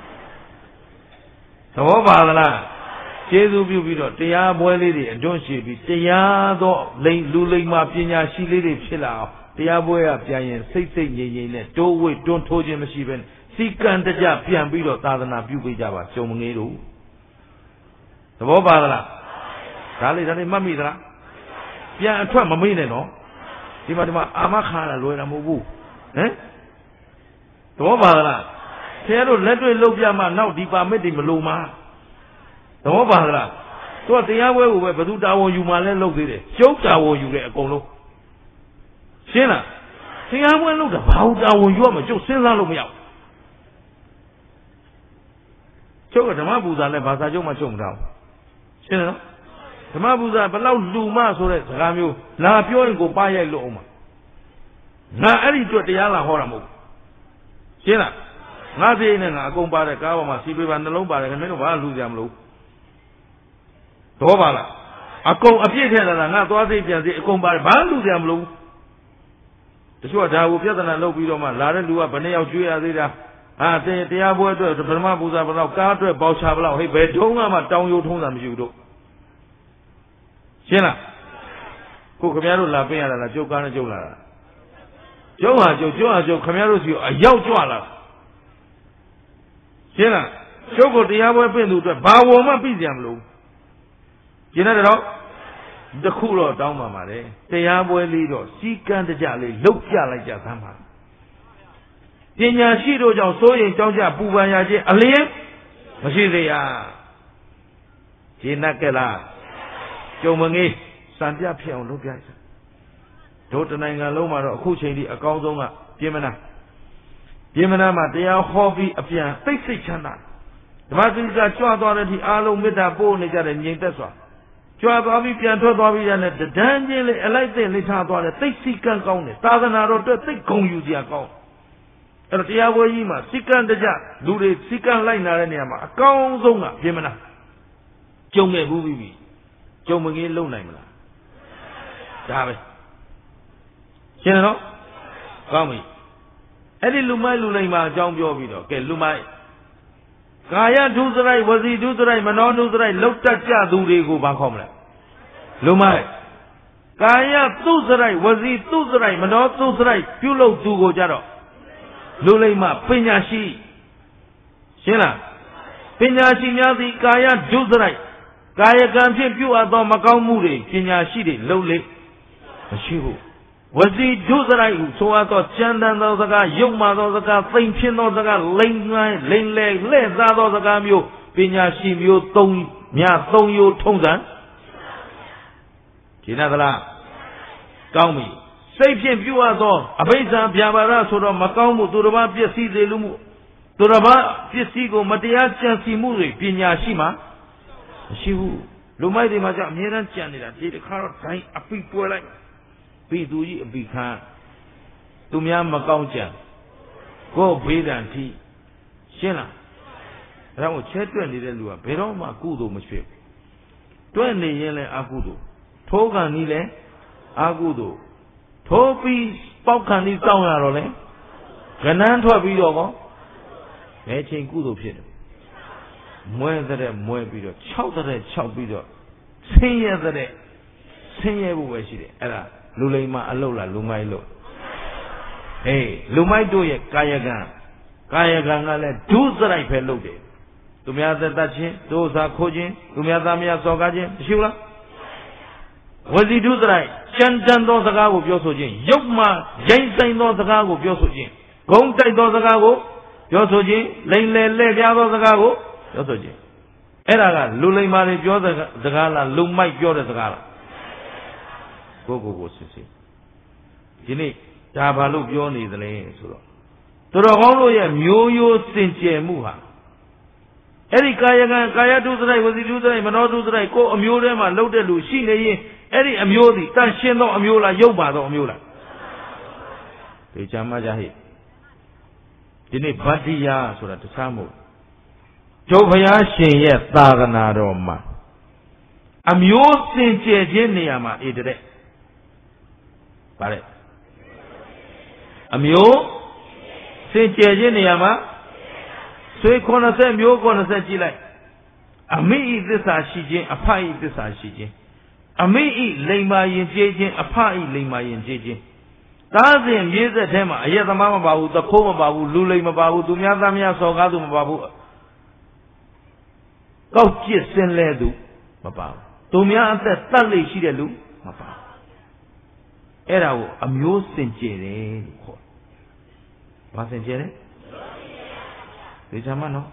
S1: သဘောပါသလားကျေးဇူးပြုပြီးတော့တရားပွဲလေးတွေအတွန်းရှိပြီးတရားသောလိမ်လူလိမ်မာပညာရှိလေးတွေဖြစ်လာအောင်တရားပွဲကပြန်ရင်စိတ်စိတ်ငြိမ်ငြိမ်နဲ့တိုးဝိတ်တွန်းထိုးခြင်းမရှိဘဲစီကံတကြပြန်ပြီးတော့သာသနာပြုပေးကြပါကျုံမငေးတို့သဘောပါသလားဒါလေးဒါလေးမှတ်မိသလားပြန်အထွက်မမေ့နဲ့နော်ဒီမှာဒီမှာအာမခံရလွယ်တာမဟုတ်ဘူးဟမ်သဘောပါလားဆရာတို့လက်တွေ့လုပ်ပြမှနောက်ဒီပါမစ်တွေမလိုမှာသဘောပါလားသူကတရားပွဲကိုပဲဘယ်သူတာဝန်ယူမှလဲလုပ်သေးတယ်ကျုပ်တာဝန်ယူတယ်အကုန်လုံးရှင်းလားတရားပွဲလုပ်တာဘာလို့တာဝန်ယူရမလဲကျုပ်စဉ်းစားလို့မရဘူးကျုပ်ကဓမ္မပူဇာနဲ့ဘာသာကျုပ်မှချုပ်မထားဘူးရှင်းလားဓမ္မပူဇာဘယ်လောက်လူမဆိုတဲ့စကားမျိုးလာပြောရင်ကိုပါရိုက်လို့အောင်မှာငါအဲ့ဒီအတွက်တရားလာဟောတာမဟုတ်ရှင်းလားငါစိတ်နဲ့ငါအကုန်ပါတယ်ကားပေါ်မှာစီပေးပါနှလုံးပါတယ်ခင်ဗျားတို့ဘာလူကြမလို့တော့ပါလားအကုန်အပြည့်ထည့်လာတာငါသွားစိတ်ပြန်စိတ်အကုန်ပါတယ်ဘာလူကြမလို့တချို့ကဒါကိုပြဿနာလုပ်ပြီးတော့မှလာတဲ့လူကဘယ်နှစ်ယောက်ကျွေးရသေးတာ
S2: 啊这တရားပွဲအတွက်ပထမပူဇာဘလောက်ကားအတွက်ပေါချဘလောက်ဟဲ့ဘယ်ထုံးကမှတောင်းရိုးထုံးတာမရှိဘူးတို့ရှင်းလားကိုခင်ဗျားတို့လာပြင်ရတာလားကျုပ်ကားနဲ့ကျုပ်လာတာကျုပ်ဟာကျုပ်ကျုပ်ဟာကျုပ်ခင်ဗျားတို့စီအရောက်ကြွလာရှင်းလားကျုပ်ကိုတရားပွဲပြင်သူအတွက်ဘာဝမှပြည့်စရာမလိုရှင်းတယ်တော့တခုတော့တောင်းပါပါလေတရားပွဲလေးတော့စီကံတကြလေးလှုပ်ပြလိုက်ကြသမ်းပါပညာရှိတို့ကြောင့်စိုးရင်ကြောင်းကြပူပန်ရခြင်းအလင်းမရှိသေးရရှင်းတတ်ကြလားကျုံမငေးစံပြဖြစ်အောင်လုပ်ပြရတို့တနိုင်ငံလုံးမှာတော့အခုချိန်ထိအကောင်းဆုံးကပြင်မနာပြင်မနာမှာတရားဟောပြီးအပြန်သိစိတ်ချမ်းသာဓမ္မသီလကြွသွားတဲ့ဒီအားလုံးမေတ္တာပို့နေကြတဲ့ငြိမ်သက်စွာကြွသွားပြီးပြန်ထွက်သွားပြီးရတဲ့တန်းချင်းလေးအလိုက်သိလေးထားသွားတဲ့သိစိတ်ကံကောင်းတယ်သာသနာတော်အတွက်သိဂုဏ်ယူစရာကောင်းအဲ့တော့တရားပွဲကြီးမှာစိကံတကြလူတွေစိကံလိုက်နာတဲ့နေရာမှာအကောင်းဆုံးကပြင်မနာကြုံခဲ့ဘူးပြီကြုံမငေးလုံနိုင်မလားဒါပဲရှင်းတော့ကောင်းပြီအဲ့ဒီလူမိုက်လူလိမ္မာအကြောင်းပြောပြီးတော့ကဲလူမိုက်ကာယဒုစရိုက်ဝစီဒုစရိုက်မနောဒုစရိုက်လောက်တတ်ကြသူတွေကိုဘာခေါ်မလဲလူမိုက်ကာယသုစရိုက်ဝစီသုစရိုက်မနောသုစရိုက်ပြုလုပ်သူကိုကြတော့လူလိမ္မာပညာရှိရှင်းလားပညာရှိများသည်ကာယဒုစရိုက်ကာယကံဖြင့်ပြုအပ်သောမကောင်းမှုတွေပညာရှိတွေလုပ်လေမရှိဘူးဝစီဒုစရိုက်ဟုဆိုအပ်သောကြံတန်သောစကားယုံမှသောစကားသိမ့်ဖြစ်သောစကားလိမ့်ငိုင်းလိမ့်လေလှဲ့စားသောစကားမျိုးပညာရှိမျိုးသုံးမြသုံးရိုးထုံးစံဒီနာသလားကောင်းပြီစိတ်ဖြင့်ပြုအပ်သောအဘိဓမ္မာဗျာပါဒဆိုတော့မကောင်းမှုသူတစ်ပါးပျက်စီးစေလူမှုသူတစ်ပါးပစ္စည်းကိုမတရားကြံစီမှုတွေပညာရှိမှမရှိဘူးလူမိုက်တွေမှာကြအမြဲတမ်းကြံနေတာဒီတစ်ခါတော့ဒိုင်းအပိပွဲလိုက်ပြီးသူကြီးအပိခံသူများမကောင်းကြံကိုယ်ဘေးဒဏ်ထိရှင်းလားဒါကြောင့်ချဲတွက်နေတဲ့လူကဘယ်တော့မှကုသိုလ်မရှိဘူးတွက်နေရင်လည်းအကုသိုလ်ထိုးကန်ကြီးလည်းအကုသိုလ်ထိုးပြီးပေါက်ခံပြီးတောင်းရတော့လေကနန်းထွက်ပြီးတော့ကောဘယ်ချိန်ကုသိုလ်ဖြစ်တယ်မွဲတဲ့မွဲပြီးတော့၆တဲ့၆ပြီးတော့ဆင်းရဲတဲ့ဆင်းရဲဖို့ပဲရှိတယ်အဲ့ဒါလူလိမ္မာအလုတ်လားလူမိုက်လို့အေးလူမိုက်တို့ရဲ့ကာယကံကာယကံကလည်းဒုစရိုက်ပဲလုပ်တယ်သူများသက်သက်ချင်းဒုစာခိုးခြင်းသူများသားများစော်ကားခြင်းမရှိဘူးလားဝစီဒုစရိုက်ကြံတန်သောစကားကိုပြောဆိုခြင်းရုပ်မှရိုင်းဆိုင်သောစကားကိုပြောဆိုခြင်းဂုံတိုက်သောစကားကိုပြောဆိုခြင်းလိမ်လည်လက်ပြားသောစကားကိုပြောဆိုခြင်းအဲ့ဒါကလူလိမ္မာတွေပြောတဲ့စကားလားလူမိုက်ပြောတဲ့စကားလားကိုကိုကိုစစ်စစ်ဒီနေ့ဒါဘာလို့ပြောနေသလဲဆိုတော့သူတော်ကောင်းတို့ရဲ့မျိုးရိုးစင်ကြယ်မှုဟာအဲ့ဒီကာယကံကာယတုစရိုက်ဝစီတုစရိုက်မနောတုစရိုက်ကိုအမျိုးထဲမှာလှုပ်တဲ့လူရှိနေရင်အဲ့ဒီအမျိုးစီတန်ရှင်းသောအမျိုးလားရုပ်ပါသောအမျိုးလားဒီချမ်းမကြဟိဒီနေ့ဗတ္တိယဆိုတာတခြားမဟုတ်ကျုပ်ဘုရားရှင်ရဲ့သာသနာတော်မှာအမျိုးစင်ကြယ်ခြင်းနေရာမှာဧတတဲ့ဗါတဲ့အမျိုးစင်ကြယ်ခြင်းနေရာမှာဆွေခုနှစ်ဆက်မျိုးခုနှစ်ဆက်ကြည့်လိုက်အမိဤသစ္စာရှိခြင်းအဖဤသစ္စာရှိခြင်းအမိဤလိမ္မာရင်ကျေးခြင်းအဖဤလိမ္မာရင်ကျေးခြင်းသားစဉ်မြေးဆက်ထဲမှာအယက်သမားမပါဘူးသခိုးမပါဘူးလူလိမ်မပါဘူးသူများသားများစော်ကားသူမပါဘူးကောက်ကျစ်စင်လဲသူမပါဘူးသူများအသက်တတ်လိရှိတဲ့လူမပါဘူးအဲ့ဒါကိုအမျိုးစင်ကြယ်တယ်လို့ခေါ်တယ်ဘာစင်ကြယ်လဲဒီချမ်းမနော်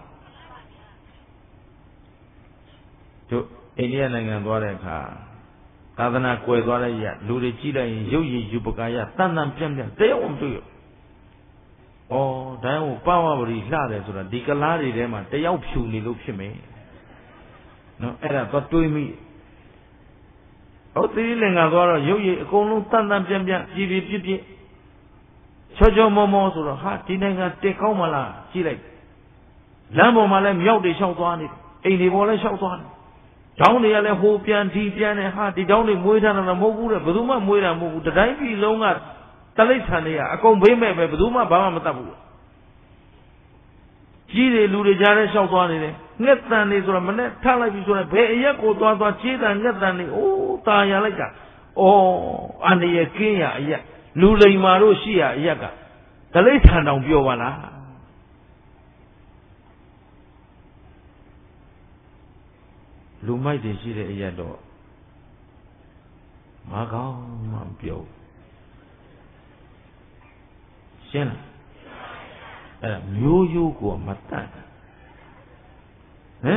S2: တို့အိန္ဒိယနိုင်ငံသွားတဲ့အခါသာသနာကွယ်သွားတဲ့ရလူတွေကြည့်လိုက်ရင်ရုပ်ရည်ယူပကာယတန်တန်ပြန့်ပြန့်တယောက်မတွေ့ရဩဒါကြောင့်ပါဝဝရီလှတယ်ဆိုတာဒီကလားတွေထဲမှာတယောက်ဖြူနေလို့ဖြစ်မယ်နော်အဲ့ဒါတော့တွေးမိဟုတ်သီရိလင်္ကာသွားတော့ရုပ်ရည်အကုန်လုံးတန်တန်ပြန့်ပြန့်ကြည်ကြည်ပြည့်ပြည့်ချောချောမောမောဆိုတော့ဟာဒီနိုင်ငံတက်ကောင်းမလားကြည့်လိုက်လမ်းပေါ်မှာလည်းမြောက်တွေလျှောက်သွားနေအိမ်တွေပေါ်လည်းလျှောက်သွားနေတောင်းတွေကလည်းဟိုပြန်ဒီပြန်နေဟာဒီတောင်းတွေမွေးထားတာမဟုတ်ဘူးတဲ့ဘယ်သူမှမွေးတာမဟုတ်ဘူးတတိုင်းပြည်လုံးကတလိษံတွေကအကုန်ဘေးမဲ့ပဲဘယ်သူမှဘာမှမတတ်ဘူးကြီးတွေလူတွေကြားထဲလျှောက်သွားနေတယ်ငှက်တန်နေဆိုတော့မနဲ့ထားလိုက်ပြီဆိုတော့ဘယ်အရက်ကိုသွားသွားကြီးတန်ငှက်တန်နေအိုးตาရလိုက်တာဩအန္တရာယ်ကင်းရအရက်လူလိမ္မာတို့ရှိရအရက်ကဒလိထံတောင်ပြောပါလားလူမိုက်တွေရှိတဲ့အရက်တော့မကောင်းမှပြောရှင်းလားအဲ့ဒါမျိုးရိုးကိုမတတ်ဟမ်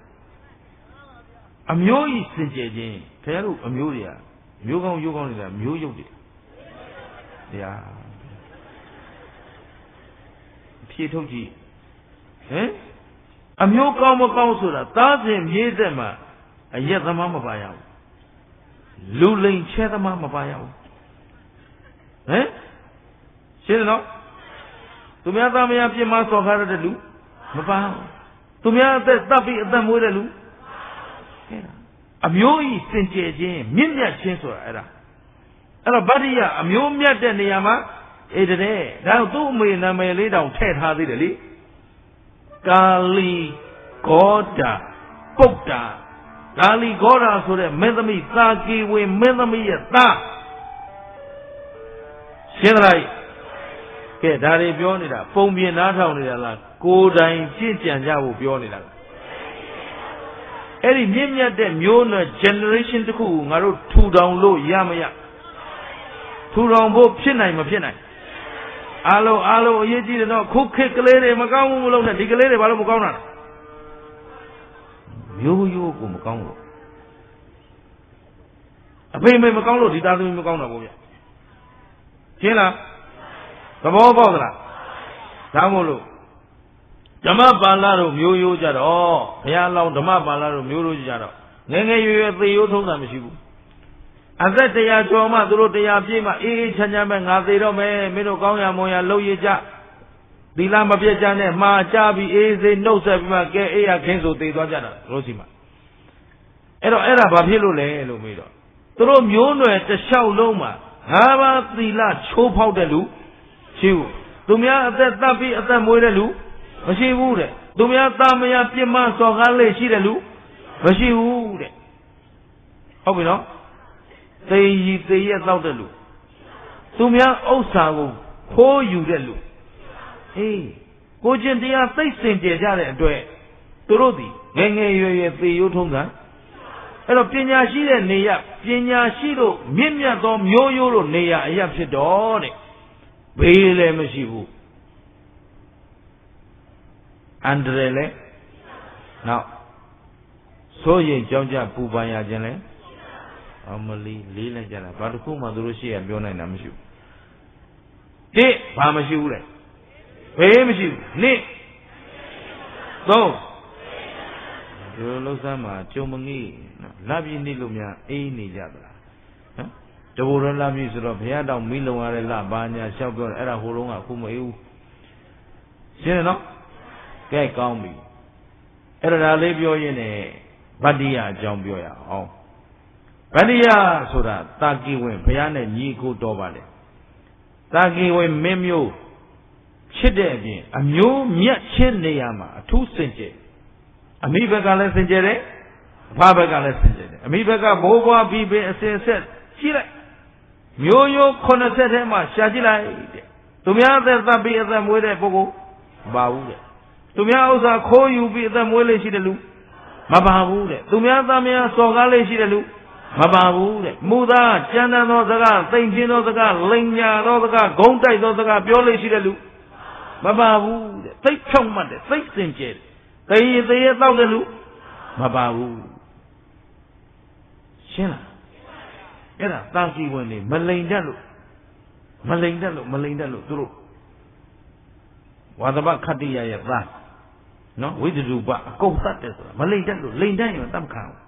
S2: အမျိုးကြီးစင်ကြယ်ခြင်းခင်ဗျားတို့အမျိုးတွေကမျိုးကောင်းရိုးကောင်းတွေကမျိုးရုပ်တွေတရားဖြည့်ထုတ်ကြည့်ဟမ်အမျိုးကောင်းမကောင်းဆိုတာသားစဉ်မြေးသက်မှာအရက်သမားမပါရဘူးလူလိန်ချဲသမားမပါရဘူးဟမ်ရှင်းတယ်နော်သူများသားမယားပြစ်မှားစော်ကားတဲ့လူမပါဘူးသူများအသက်တပ်ပြီးအသက်မွေးတဲ့လူအမျိုးကြီးစင်ကြယ်ခြင်းမြင့်မြတ်ခြင်းဆိုတာအဲ့ဒါအဲ့တော့ဗတ္တိယအမျိုးမြတ်တဲ့နေရာမှာအေးတဲ့ဒါတော့သူ့အမေနာမည်လေးတောင်ထည့်ထားသေးတယ်လေကာလီဂေါတာပုတ်တာကာလီဂေါတာဆိုတဲ့မင်းသမီးသာကီဝင်မင်းသမီးရဲ့သားရှင်းလားကဲဒါတွေပြောနေတာပုံပြင်နားထောင်နေတာလားကိုယ်တိုင်ကြည့်ကြံကြဖို့ပြောနေတာလားအဲ့ဒီမြင့်မြတ်တဲ့မျိုးနွယ် generation တခုကိုငါတို့ထူထောင်လို့ရမရထူထောင်ဖို့ဖြစ်နိုင်မဖြစ်နိုင်အားလုံးအားလုံးအရေးကြီးတယ်တော့ခုခေတ်ကလေးတွေမကောင်းဘူးမလို့နဲ့ဒီကလေးတွေဘာလို့မကောင်းတာလဲမျိုးရိုးကိုမကောင်းလို့အဖေမေမကောင်းလို့ဒီသားသမီးမကောင်းတာပေါ့ဗျရှင်းလားသဘောပေါက်သလားဒါမို့လို့ဓမ္မပါဠိတို့မျိုးရိုးကြတော့ဘုရားလောင်းဓမ္မပါဠိတို့မျိုးရိုးကြတော့ငယ်ငယ်ရွယ်ရွယ်သေရိုးထုံးတာမရှိဘူးအသက်တရားကျော်မှသူတို့တရားပြည့်မှအေးအေးချမ်းချမ်းပဲငါသေတော့မယ်မင်းတို့ကောင်းရမွန်ရလှုပ်ရကြသီလမပြတ်ကြနဲ့မှားကြပြီးအေးစေးနှုတ်ဆက်ပြီးမှကဲအေးရခင်းဆိုသေသွားကြတာတို့စီမှာအဲ့တော့အဲ့ဒါဘာဖြစ်လို့လဲလို့မေးတော့သူတို့မျိုးနွယ်တစ်လျှောက်လုံးမှာငါးပါးသီလချိုးဖောက်တဲ့လူရှိဘူးသူများအသက်တပ်ပြီးအသက်မွေးတဲ့လူမရှိဘူးတဲ့သူများသားမယားပြစ်မှားစော်ကားလေးရှိတဲ့လူမရှိဘူးတဲ့ဟုတ်ပြီနော်သေရီသေရက်တောက်တဲ့လူသူများဥစ္စာကိုခိုးယူတဲ့လူအေးကိုချင်းတရားသိစင်ကြယ်ကြတဲ့အတွက်သူတို့သည်ငယ်ငယ်ရွယ်ရွယ်သေရိုးထုံးတာအဲ့တော့ပညာရှိတဲ့နေရပညာရှိလို့မြင့်မြတ်သောမျိုးရိုးလို့နေရအရာဖြစ်တော့တဲ့ဘေးလည်းမရှိဘူးအန္တရာယ်လည်းနောက်ဆိုရင်ကြောင်းကြပူပန်ရခြင်းလည်းအမလီလေးလိုက်ကြတာဘာတစ်ခုမှသူတို့ရှိရပြောနိုင်တာမရှိဘူးတိဘာမရှိဘူးလဲဘေးမရှိဘူးနှစ်သုံးဒီလိုလှုပ်ရှားမှာကြုံမငိလက်ပြည့်နေလို့များအေးနေကြသလားဟမ်တဘူရလက်ပြည့်ဆိုတော့ဘုရားတောင်မိလုံရတဲ့လဘာညာလျှောက်ပြောတယ်အဲ့ဒါဟိုတုန်းကအခုမအေးဘူးရှင်းတယ်နော်ကဲကောင်းပြီအဲ့ဒါလေးပြောရင်းနဲ့ဗတ္တိယအကြောင်းပြောရအောင်ဗတ္တိယဆိုတာတာကီဝင်ဘုရားနဲ့ညီကိုတော်ပါလေတာကီဝင်မင်းမျိုးချစ်တဲ့အပြင်အမျိုးမြတ်ချင်းနေရမှာအထူးစင်ကြယ်အမိဘက်ကလည်းစင်ကြယ်တယ်အဖဘက်ကလည်းစင်ကြယ်တယ်အမိဘက်ကဘိုးဘွားပြီးပင်အစင်ဆက်ရှိလိုက်မျိုးရိုးခုနှစ်ဆက်ထဲမှာရှာကြည့်လိုက်တဲ့သူများအသက်သတ်ပြီးအသက်မွေးတဲ့ပုဂ္ဂိုလ်မပါဘူးတဲ့သူများဥစ္စာခိုးယူပြီးအသက်မွေးလေးရှိတဲ့လူမပါဘူးတဲ့သူများသားများစော်ကားလေးရှိတဲ့လူမပါဘူးတဲ့မူသားကြမ်းတမ်းသောစကားသိမ့်ပြင်းသောစကားလိန်ညာသောစကားဂုံးတိုက်သောစကားပြောလေးရှိတဲ့လူမပါဘူးတဲ့သိပ်ဖြောင့်မတ်တယ်သိပ်စင်ကြယ်တယ်သေရသေရတောက်တဲ့လူမပါဘူးရှင်းလားအဲ့ဒါတာကီဝင်နေမလိန်တတ်လို့မလိန်တတ်လို့မလိန်တတ်လို့သူတို့ဝါသဘခတ္တိယရဲ့သားနော်ဝိတ္တုပအကုန်တတ်တယ်ဆိုတာမလိန်တတ်လို့လိန်တတ်ရင်တတ်မခံဘူး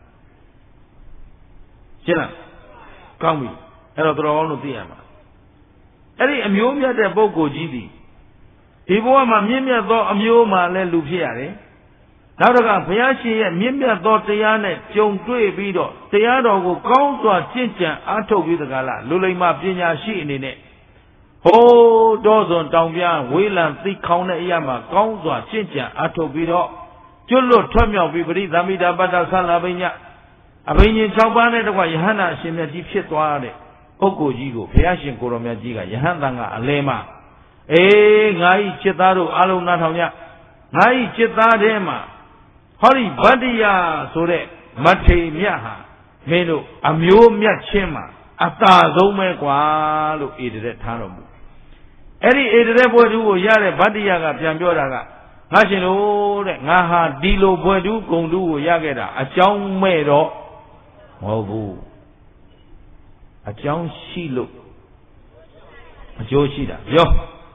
S2: ရှင်းလားကောင်းပြီအဲ့တော့တော်ကောင်းလို့သိရမှာအဲ့ဒီအမျိုးမြတ်တဲ့ပုဂ္ဂိုလ်ကြီးသည်ဒီဘဝမှာမြင့်မြတ်သောအမျိုးမှလည်းလူဖြစ်ရတယ်နောက်တစ်ခါဘုရားရှင်ရဲ့မြင့်မြတ်သောတရားနဲ့ကြုံတွေ့ပြီးတော့တရားတော်ကိုကောင်းစွာကျင့်ကြံအားထုတ်ပြီးတကားလားလူလိမ္မာပညာရှိအနေနဲ့ဟိုးတော့စွန်တောင်ပြဝေးလံသိခေါင်းတဲ့အရာမှာကောင်းစွာရှင်းကြံအထုတ်ပြီးတော့ကျွတ်လွတ်ထွက်မြောက်ပြီးပရိသမီတာပတ္တဆလာပိညအဘိညာဉ်၆ပါးနဲ့တကွယဟန္တာအရှင်မြတ်ကြီးဖြစ်သွားတဲ့ပုဂ္ဂိုလ်ကြီးကိုဘုရားရှင်ကိုရောမြတ်ကြီးကယဟန်တန်ကအလဲမှာအေးငါဤจิตသားတို့အလုံးနားထောင်ကြငါဤจิตသားထဲမှာဟောဒီဗတ္တိယဆိုတဲ့မထေမြတ်ဟာမင်းတို့အမျိုးမြတ်ချင်းမှာအသာဆုံးပဲကွာလို့ဧတရက်ထားတော်မူအဲ့ဒီဧတရက်ဘွယ်တူကိုရတဲ့ဗတ္တိယကပြန်ပြောတာကငါရှင်တို့တဲ့ငါဟာဒီလိုဘွယ်တူဂုံတူကိုရခဲ့တာအကြောင်းမဲ့တော့မဟုတ်ဘူးအကြောင်းရှိလို့အကျိုးရှိတာပြော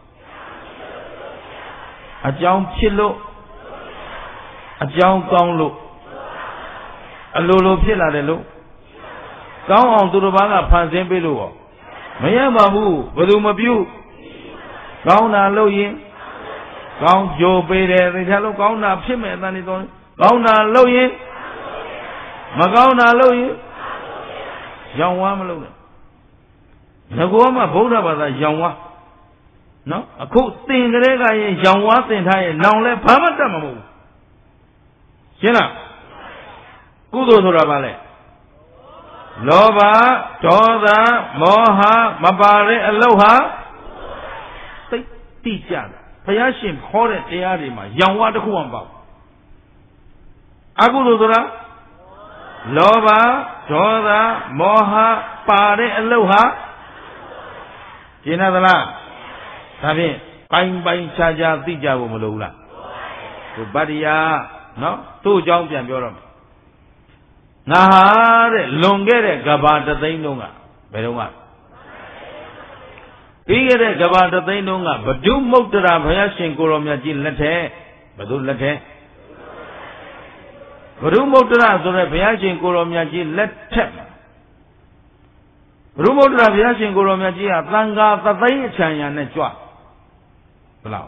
S2: အကြောင်းဖြစ်လို့အကြောင်းကောင်းလို့အလိုလိုဖြစ်လာတယ်လို့ကောင်းအောင်သူတစ်ပါးကဖန်ဆင်းပေးလို့ရောမရပါဘူးဘယ်သူမပြုကောင်းတာလုပ်ရင်ကောင်းကြိုးပေးတယ်ဒါကြလို့ကောင်းတာဖြစ်မယ်အတန်နေတော့ကောင်းတာလုပ်ရင်မကောင်းတာလုပ်ရင်ရောင်ဝါမလုပ်နဲ့ငကောမှာဗုဒ္ဓဘာသာရောင်ဝါနော်အခုသင်ကလေးကရင်ရောင်ဝါသင်ထားရင်နောင်လဲဘာမှတတ်မှာမဟုတ်ဘူးရှင်းလားကုသိုလ်ဆိုတာဘာလဲလောဘဒေါသမောဟမပါတဲ့အလုပ်ဟာသိတိကျတာဘုရားရှင်ခေါ်တဲ့တရားတွေမှာရောင်ဝါတစ်ခုမှမပေါ့အကုသိုလ်ဆိုတာလောဘဒေါသမောဟပါတဲ့အလုပ်ဟာရှင်းသလားဒါဖြင့်ပိုင်းပိုင်းခြားခြားသိကြဖို့မလိုဘူးလားသူဗတ္တိယနော်သူ့အကြောင်းပြန်ပြောတော့ငါဟာတဲ့လွန်ခဲ့တဲ့ကဘာတသိန်းလုံးကဘယ်တော့ကပြီးခဲ့တဲ့ကဘာတသိန်းလုံးကဘဒုမုတ်တရာဘုရားရှင်ကိုရောမြတ်ကြီးလက်ထက်ဘဒုလက်ထက်ဘဒုမုတ်တရာဆိုတဲ့ဘုရားရှင်ကိုရောမြတ်ကြီးလက်ထက်ဘဒုမုတ်တရာဘုရားရှင်ကိုရောမြတ်ကြီးဟာသံဃာသသိန်းအချမ်းရံနဲ့ကြွဘလောက်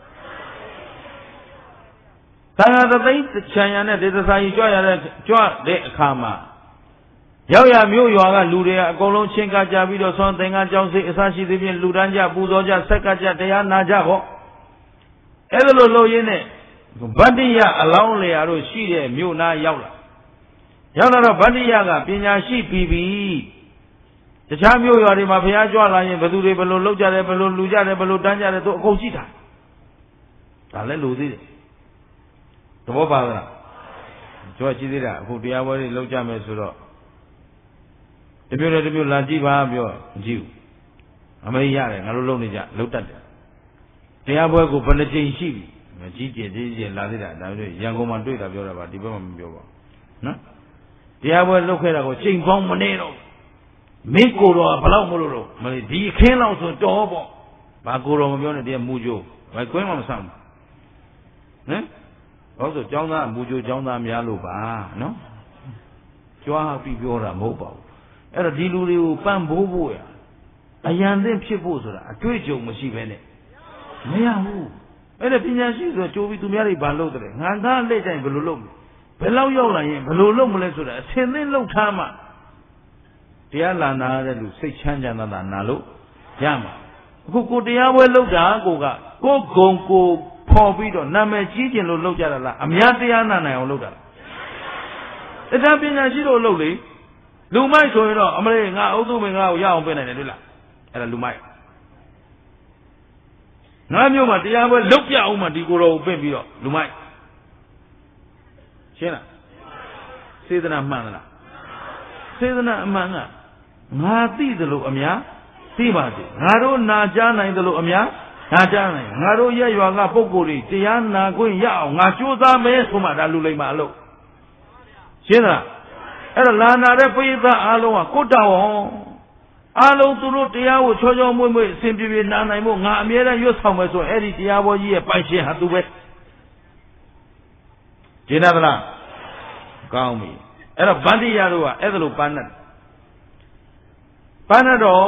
S2: သံဃာသသိန်းချမ်းရံနဲ့ဒေသစာကြီးကြွရတဲ့ကြွတဲ့အခါမှာရောက်ရမြို့ရွာကလူတွေကအကုန်လုံးချင်းကကြပြီးတော့သွန်သင်္ကန်းကြောင်းစိတ်အစရှိသဖြင့်လူတန်းကြပူဇော်ကြဆက်ကကြတရားနာကြပေါ့အဲ့ဒါလိုလုပ်ရင်းနဲ့ဗတ္တိယအလောင်းလျာတို့ရှိတဲ့မြို့နာရောက်လာရောက်လာတော့ဗတ္တိယကပညာရှိပြီးပြီတခြားမြို့ရွာတွေမှာဘုရားကြွလာရင်ဘယ်သူတွေဘယ်လိုလုပ်ကြတယ်ဘယ်လိုလူကြတယ်ဘယ်လိုတန်းကြတယ်သူအကုန်ကြည့်တာဒါလည်းလူသေးတယ်သဘောပါလားကြွရှိသေးတာအခုတရားပွဲတွေလုပ်ကြမယ်ဆိုတော့တမျိုးနဲ့တမျိုးလာကြည့်ပါပြောမကြည့်ဘူးအမေရတယ်ငါတို့လုပ်နေကြလုပ်တတ်တယ်တရားပွဲကိုဘယ်နှကြိမ်ရှိပြီမကြည့်ကြည့်ကြည့်ကြည့်လာသေးတာဒါမျိုးရန်ကုန်မှာတွေ့တာပြောတာပါဒီဘက်မှာမပြောပါဘူးနော်တရားပွဲလုပ်ခဲ့တာကိုချိန်ပေါင်းမနေတော့မင်းကိုတော်ကဘလောက်မလို့တော့မလေးဒီအခင်းလောက်ဆိုတော်ပေါ့ဘာကိုတော်မပြောနဲ့တရားမူကြိုးဘာကွင်းမှမဆမ်းဘူးဟမ်ဟောဆိုကျောင်းသားမူကြိုးကျောင်းသားများလို့ပါနော်ကြွားပြီးပြောတာမဟုတ်ပါဘူးအဲ့တော့ဒီလူတွေကိုပံ့ပိုးဖို့ရအယံသင့်ဖြစ်ဖို့ဆိုတာအတွေ့အကြုံမရှိဘဲနဲ့မရဘူးအဲ့ဒါပညာရှိဆိုကြိုးပြီးသူများတွေဘာလုပ်တယ်ငါသားလက်တိုင်းဘယ်လိုလုပ်မလဲဘယ်လောက်ရောက်လာရင်ဘယ်လိုလုပ်မလဲဆိုတာအဆင်သင့်လုပ်ထားမှတရားလာနာတဲ့လူစိတ်ချမ်းသာတာနာလို့ရမှာအခုကိုတရားပွဲလုပ်တာကိုကကိုဂုံကိုဖော်ပြီးတော့နာမည်ကြီးကျင်လို့လုပ်ကြတာလားအများတရားနာနိုင်အောင်လုပ်တာလားတရားပညာရှိတို့လုပ်လေလူမိုက်ဆိုရင်တော့အမလေးငါအုပ်စုမင်္ဂလာကိုရအောင်ပြင်နိုင်တယ်တွေ့လားအဲ့ဒါလူမိုက်ငါမျိုးမှာတရားပွဲလုတ်ပြအောင်မှဒီကိုယ်တော်ကိုပြင်ပြီးတော့လူမိုက်ရှင်းလားစေတနာမှန်လားစေတနာအမှန်ကငါသိတယ်လို့အများသိပါစေငါတို့နာကြားနိုင်တယ်လို့အများနာကြားနိုင်ငါတို့ရဲ့ရွာကပုဂ္ဂိုလ်တွေတရားနာခွင့်ရအောင်ငါကြိုးစားမယ်ဆိုမှဒါလူလိမ္မာအလုပ်ရှင်းလားအဲ့ဒါလာနာတဲ့ပိဋကအားလုံးကကိုတောင်းအားလုံးသူတို့တရားကိုချောချောမွေ့မွေ့အစဉ်ပြေပြေနာနိုင်ဖို့ငါအမြဲတမ်းရွတ်ဆောင်မယ်ဆိုအဲ့ဒီတရားဘောကြီးရဲ့ပိုင်ရှင်ဟာသူပဲရှင်းလားလားကောင်းပြီအဲ့တော့ဗန္တိယတို့ကအဲ့ဒါလိုပန်းနဲ့ပန်းတော့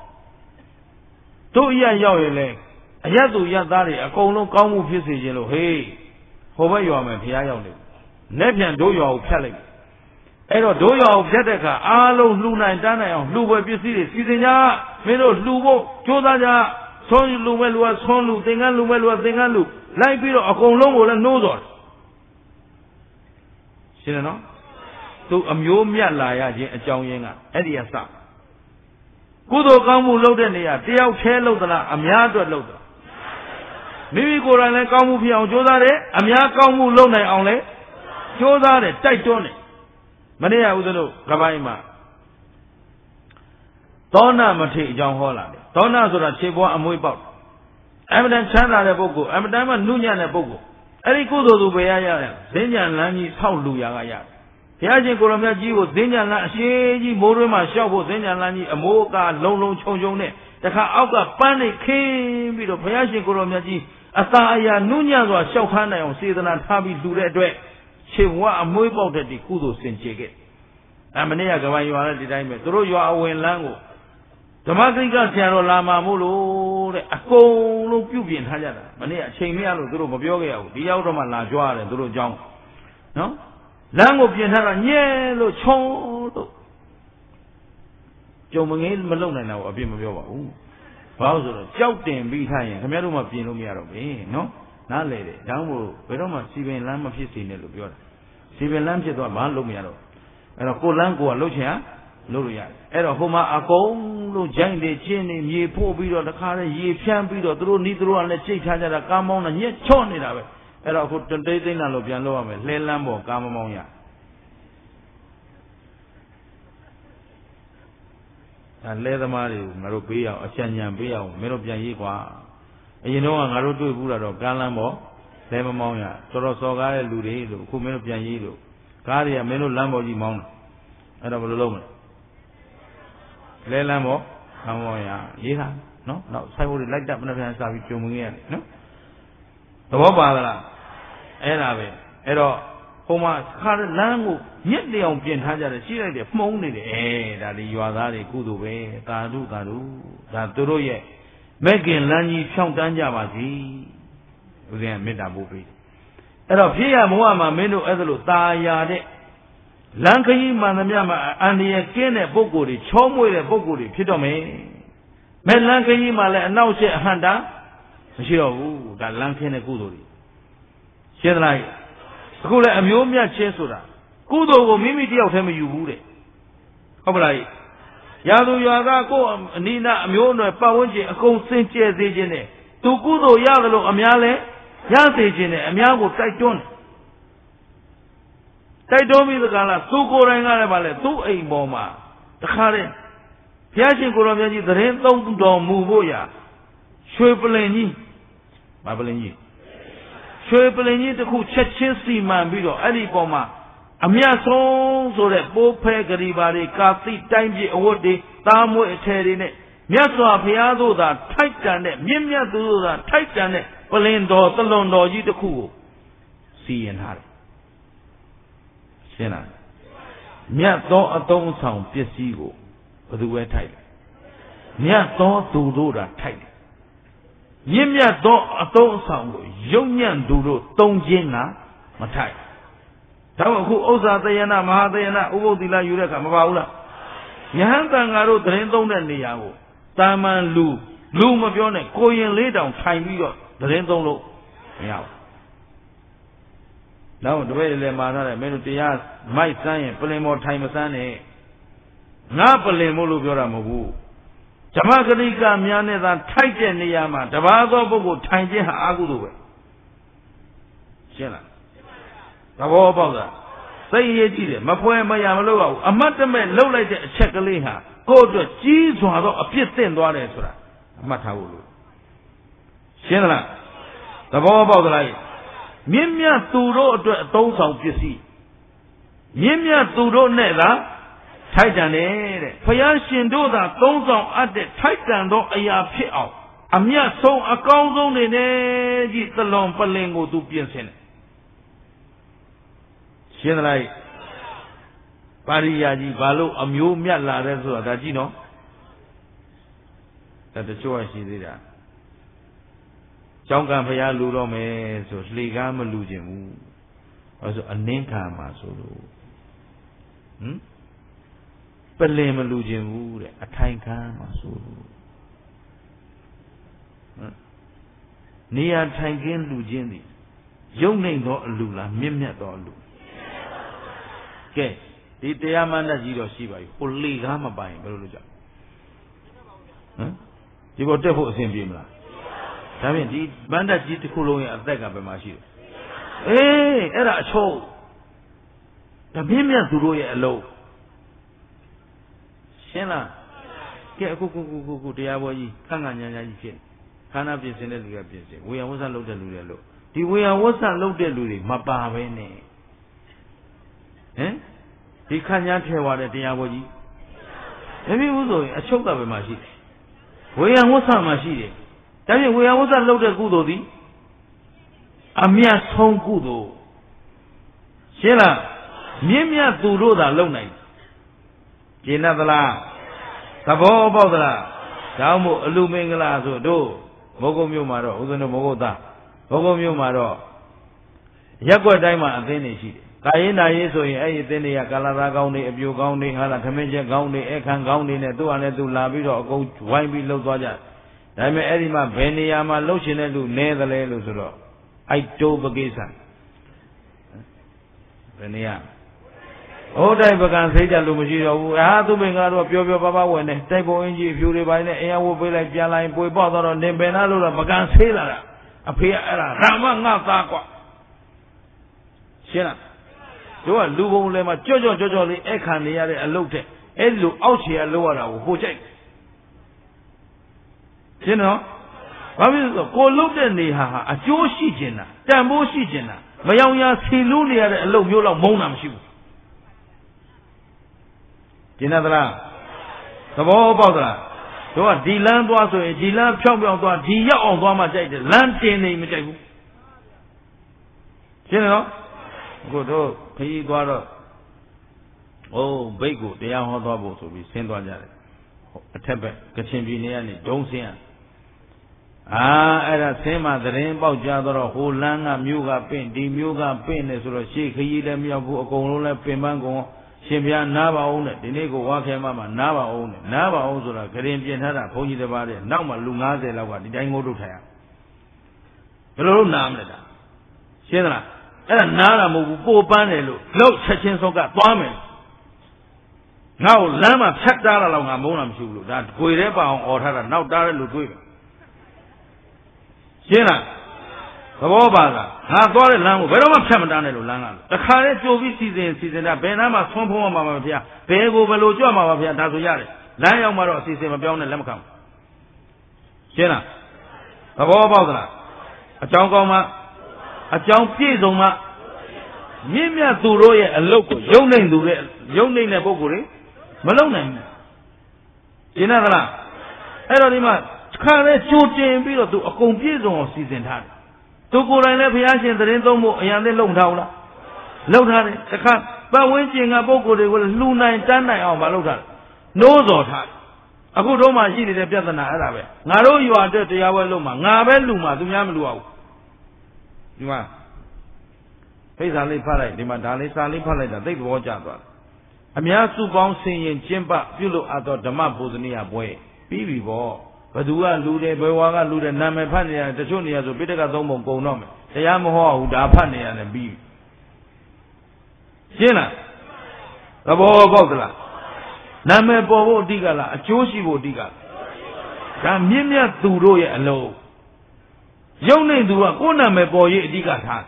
S2: တို့ရရောက်ရင်လေအရတ်သူရတ်သားတွေအကုန်လုံးကောင်းမှုဖြစ်စေခြင်းလို့ဟေးဟိုဘက်ရွာမယ်ဘုရားရောက်တယ်လက်ပြန်တို့ရွာကိုဖြတ်လိုက်အဲ့တော့တို့ရွာကိုဖြတ်တဲ့အခါအားလုံးလှူနိုင်တန်းနိုင်အောင်လှူပွဲပစ္စည်းတွေစီစဉ်ကြမင်းတို့လှူဖို့ကြိုးစားကြဆွမ်းလူမဲ့လူကဆွမ်းလူသင်္ကန်းလူမဲ့လူကသင်္ကန်းလူလိုက်ပြီးတော့အကုန်လုံးကိုလည်းနှိုးစော်ရှင်းတယ်နော်သူအမျိုးမြတ်လာရခြင်းအကြောင်းရင်းကအဲ့ဒီအစကုသိုလ်ကောင်းမှုလုပ်တဲ့နေရာတယောက်သေးလုပ်သလားအများအတွက်လုပ်သလားမိမိကိုယ်တိုင်လည်းကောင်းမှုဖြစ်အောင်ကြိုးစားတယ်အများကောင်းမှုလုပ်နိုင်အောင်လည်းကြိုးစားတယ်တိုက်တွန်းတယ်မနေ့ကဦးဇင်းတို့ကပိုင်းမှာသောဏမထေအကြောင်းဟောလာတယ်သောဏဆိုတာခြေပွားအမွေးပေါက်အမတန်ချမ်းသာတဲ့ပုဂ္ဂိုလ်အမတန်မှနုညံ့တဲ့ပုဂ္ဂိုလ်အဲ့ဒီကုသိုလ်သူပဲရရတယ်ဇင်းညာလမ်းကြီးဆောက်လူရာကရတယ်ဘုရားရှင်ကိုရမြတ်ကြီးကိုဇင်းညာလမ်းအရှိကြီးမိုးတွင်းမှာရှောက်ဖို့ဇင်းညာလမ်းကြီးအမိုးအကာလုံးလုံးခြုံခြုံနဲ့တခါအောက်ကပန်းနေခင်းပြီးတော့ဘုရားရှင်ကိုရမြတ်ကြီးအသာအရာနုညံ့စွာရှောက်ခန်းနိုင်အောင်စေတနာထားပြီးလူတဲ့အတွက်ခြေဝါအမွေးပေါက်တဲ့ဒီကုသိုလ်စင်ကြယ်ခဲ့အမနေ့ကကပိုင်းရွာတဲ့ဒီတိုင်းပဲသူတို့ရွာအဝင်လမ်းကိုဓမ္မဂိကဆရာတော်လာမှာမို့လို့တဲ့အကုန်လုံးပြုပြင်ထားကြတာမနေ့အချိန်မရလို့သူတို့မပြောခဲ့ရဘူးဒီရောက်တော့မှလာကြွားတယ်သူတို့အကြောင်းနော်လမ်းကိုပြင်ထားတာညဲလို့ချုံလို့ကြုံမငေးမလုံနိုင်တာကိုအပြစ်မပြောပါဘူးဘာလို့ဆိုတော့ကြောက်တင်ပြီးထားရင်ခင်ဗျားတို့မှပြင်လို့မရတော့ဘူးနော်နားလေတယ်ဒါမှမဟုတ်ဘယ်တော့မှစီပင်လမ်းမဖြစ်စေနဲ့လို့ပြောတာစီပင်လမ်းဖြစ်သွားဘာလုပ်မရတော့အဲ့တော့ကိုလမ်းကိုကလှုပ်ချင်လုပ်လို့ရတယ်အဲ့တော့ဟိုမှာအကုန်လုံးဂျိုင်းတွေချင်းနေမြေဖို့ပြီးတော့တခါတည်းရေဖြန်းပြီးတော့သူတို့နီးသူတို့ကလည်းကြိတ်ထားကြတာကားမောင်းတာညက်ချော့နေတာပဲအဲ့တော့အခုတိတ်သိမ့်လာလို့ပြန်လုပ်ရမယ်လှဲလန်းပေါ်ကားမမောင်းရအဲလဲသမားတွေကိုငါတို့ပေးအောင်အချမ်းညံပေးအောင်မင်းတို့ပြန်ရေးကွာအရင်တော့ငါတို့တွေ့ဘူးတာတော့ကားလမ်းပေါ်လဲမမောင်းရတော်တော်စော်ကားတဲ့လူတွေလို့အခုမင်းတို့ပြန်ရေးလို့ကားတွေကမင်းတို့လမ်းပေါ်ကြီးမောင်းတာအဲ့တော့ဘယ်လိုလုပ်မလဲလဲလမ်းပေါ်မောင်းမောင်းရရေးတာနော်နောက်ဆိုင်ဖို့တွေလိုက်တက်မနှပြန်စားပြီးကြုံမင်းရတယ်နော်သဘောပါလားအဲ့ဒါပဲအဲ့တော့ဟိုမှာခါလမ်းကိုညက်တောင်ပြင်ထားကြတယ်ရှိလိုက်တယ်မှုံးနေတယ်အဲဒါဒီရွာသားတွေကုသိုလ်ပဲသာဓုသာဓုဒါသူတို့ရဲ့မဲ့ခင်လမ်းကြီးဖြောင်းတန်းကြပါစီဦးဇင်းကမေတ္တာပို့ပေးတယ်အဲ့တော့ဖြစ်ရဘဝမှာမင်းတို့အဲ့ဒါလို့ตาရတဲ့လမ်းခရီးမှန်သမျှမှာအန္တရာယ်ကင်းတဲ့ပုဂ္ဂိုလ်တွေချောမွေ့တဲ့ပုဂ္ဂိုလ်တွေဖြစ်တော့မယ်မဲ့လမ်းခရီးမှာလည်းအနောက်ရှက်အဟန့်တာမရှိတော့ဘူးဒါလမ်းခင်းတဲ့ကုသိုလ်တွေရှင်းသလားအခုလည်းအမျိုးမြတ်ချင်းဆိုတာကုသိုလ်ကိုမိမိတယောက်တည်းမယူဘူးတဲ့ဟုတ်ပါလားရာသူရွာသားကိုအနိနာအမျိုးအနွယ်ပတ်ဝန်းကျင်အကုန်စင်ကြယ်စေခြင်းနဲ့သူကုသိုလ်ရတယ်လို့အများလဲရစေခြင်းနဲ့အများကိုတိုက်တွန်းတိုက်တွန်းပြီးသကလားသူကိုယ်တိုင်ကလည်းဗာလဲသူ့အိမ်ပေါ်မှာတခါတည်းဘုရားရှင်ကိုယ်တော်မြတ်ကြီးသတင်းသုံးတော်မူဖို့ရာရွှေပလင်ကြီးမပလင်ကြီးရွှေပလင်ကြီးတစ်ခုချက်ချင်းစီမံပြီးတော့အဲ့ဒီပေါ်မှာအမြတ်ဆုံးဆိုတဲ့ပိုးဖဲဂရီပါတွေကာတိတိုင်းပြည်အဝတ်တွေသားမွေးအထည်တွေနဲ့မြတ်စွာဘုရားတို့သာထိုက်တန်တဲ့မြင့်မြတ်သူတို့သာထိုက်တန်တဲ့ပလင်တော်သလွန်တော်ကြီးတစ်ခုကိုစီရင်ထားတယ်ရှင်းလားမြတ်သောအသုံးဆောင်ပစ္စည်းကိုဘယ်သူပဲထိုက်လဲမြတ်သောသူတို့သာထိုက်တယ်မြင့်မြတ်သောအသုံးဆောင်ကိုယုံညံ့သူတို့သုံးခြင်းကမထိုက်ဒါမှအခုဥစ္စာသယနာမဟာသယနာဥပုသ္တိလယူတဲ့အခါမပါဘူးလားယဟန်တန်ဃာတို့သတင်းသုံးတဲ့နေရာကိုတာမန်လူလူမပြောနဲ့ကိုရင်လေးတောင်ထိုင်ပြီးတော့သတင်းသုံးလို့မရဘူးနောက်တပည့်လည်းမာထားတယ်မင်းတို့တရားမိုက်စမ်းရင်ပလင်ပေါ်ထိုင်မစမ်းနဲ့ငါပလင်မို့လို့ပြောတာမဟုတ်ဘူးဓမ္မဂရိကများနဲ့သာထိုက်တဲ့နေရာမှာတပါးသောပုဂ္ဂိုလ်ထိုင်ခြင်းဟာအကုသိုလ်ပဲရှင်းလားသဘောပေါက်လားသိရေးကြည့်တယ်မဖွဲမရမလို့ပါဘူးအမတ်တမဲ့လှုပ်လိုက်တဲ့အချက်ကလေးဟာကိုယ့်အတွက်ကြီးစွာသောအပြစ်သင့်သွားတယ်ဆိုတာအမှတ်ထားဖို့လို့ရှင်းလားသဘောပေါက်သလားမြင့်မြတ်သူတို့အတွက်အသုံးဆောင်ပစ္စည်းမြင့်မြတ်သူတို့နဲ့သာထိုက်တန်တယ်တဲ့ဘုရားရှင်တို့သာသုံးဆောင်အပ်တဲ့ထိုက်တန်သောအရာဖြစ်အောင်အမြတ်ဆုံးအကောင်းဆုံးနေနဲ့ကြီးသလွန်ပလင်ကိုသူပြင်ဆင်တယ်ရှင်းသလားပါရိယာကြီးဘာလို့အမျိုးမြတ်လာတယ်ဆိုတာဒါကြည့်နော်ဒါတချို့ရှိသေးတာကျောင်းကံဘုရားလူတော့မယ်ဆိုလှေကားမလူခြင်းဘူးအဲဆိုအနင်းခံမှာဆိုလို့ဟမ် Pelem Lujimu, a Tanka Masu Nia Tankin Lujindi. Young name do Lula, Mimia do Lu. Okay, the Diamanda Zero Shiva, only Gama by Beluja. You got devils in Bimla. I mean, the Banda Jiticulo and Dega Bemashi. Eh, era show. The Mimia to do it alone. Shena, get a cuckoo, the Awayi, Kanganya, Kana be sent to we are was a loaded Lulu. The way I was a loaded Lulu, Mapa Vene. Eh? The Kanya Tewa at the Awayi. Maybe Uzo, a choke of a machine. We are was a machine. Tell me, we are was a loaded Gudodi. A mere song Gudo. Shela, Mimia to road alone night. Jinadala, Sabo Bodra, Damo Lumingala to do. Mogomio Maro, Uzo Mogota, Mogomio Maro. Yakwa Daima and Denishi. Kaina Yeso in Ayatenia, Kalara Gauni, Abu Gauni, Hala Kamenja Gauni, Ekan Gauni, Nedu and Edu Labido, go to Wine below Dwaja. Dame Edima, Beniama, Lochinedu, Netherlands. I told Bagisa. Benia. Oh, I began to say that Lumajiro, I had to bring out of your Baba when the table engine, if you revive the air will be like Jala and Boy Bother on them Benalo, Bagan Sailor, appear at Ramanga Takwa. Shena. So a Lugo Lema, Jojo Jojo, the Ekan, the other, a looked at Elu out here lower, who check. Shena. What is the call looked at the Haha, a Joshi Jena, Tambo Shijena, Mayaya Silunia, a low Yola Monam Shoe. Jinadra, the ball bother. So a Dilan was a Dilan champion to a Dia on Dama Jade, Lantin name. General, good old P. Guada. Oh, Bago, the young hot to be sent on that. A temper, Kachimbiani, don't see him. Ah, at a same as the rainbow jador, who langa, muga pain, the muga pain is a shake, he them yabu, Gola, Pimango. Shimbia Nava owned it, the Nego Wakemama, Nava owned it, Nava owns a Caribbean Hada, Pony the body, Nama Lungaze Lava, the Dango to Taya. Hello, Namada. Shena, and Nara Mubu Panelu, Low Chachin Soka, Bombing. Now Lama checked out along a monam shulu, that Guirepa or Hada, now Dara Lugu. Shena. Babaza, I thought it long, but I'm coming down to Langa. The current Jovi season, season, Benama, Swampo, Mamma, Bego, Velojo, Mamma, Tazuyari, Lion Maro, season, Beyond the Lemcom. Shena, Babaza, a Jongoma, a Jong Piezoma, Mimia Duroya, a local, young name, young name, a Boguri, Malone. Shena, Erodima, current Joji, Bill to a computer season had. To go and let Piashi and the Rendomo and the Long Town. Lothar, the car, but when seeing a Boko, they will Luna and Tana on Malotar. No, Zotar. A good Roma, she did a better than Arabe. Naro, you are dirty, our Luma, Nabe Luma, to Yamlu. You are. Face Ali Palai, the Madali Sali Palai, they watch out. I'm Yasu bouncing in Chimba, Pulo at the Mapuzania boy. Bibi ball. But do I lose a Bawaga, lose a Namapania, the Junior, the Bitaka Domo Gonom, the Yamaha, who are Pania and Bee. Jena, the Bogla, Name Bobo Digala, a Joshibo Diga. Camilla Duroya alone. Young name do a Guname boy Diga.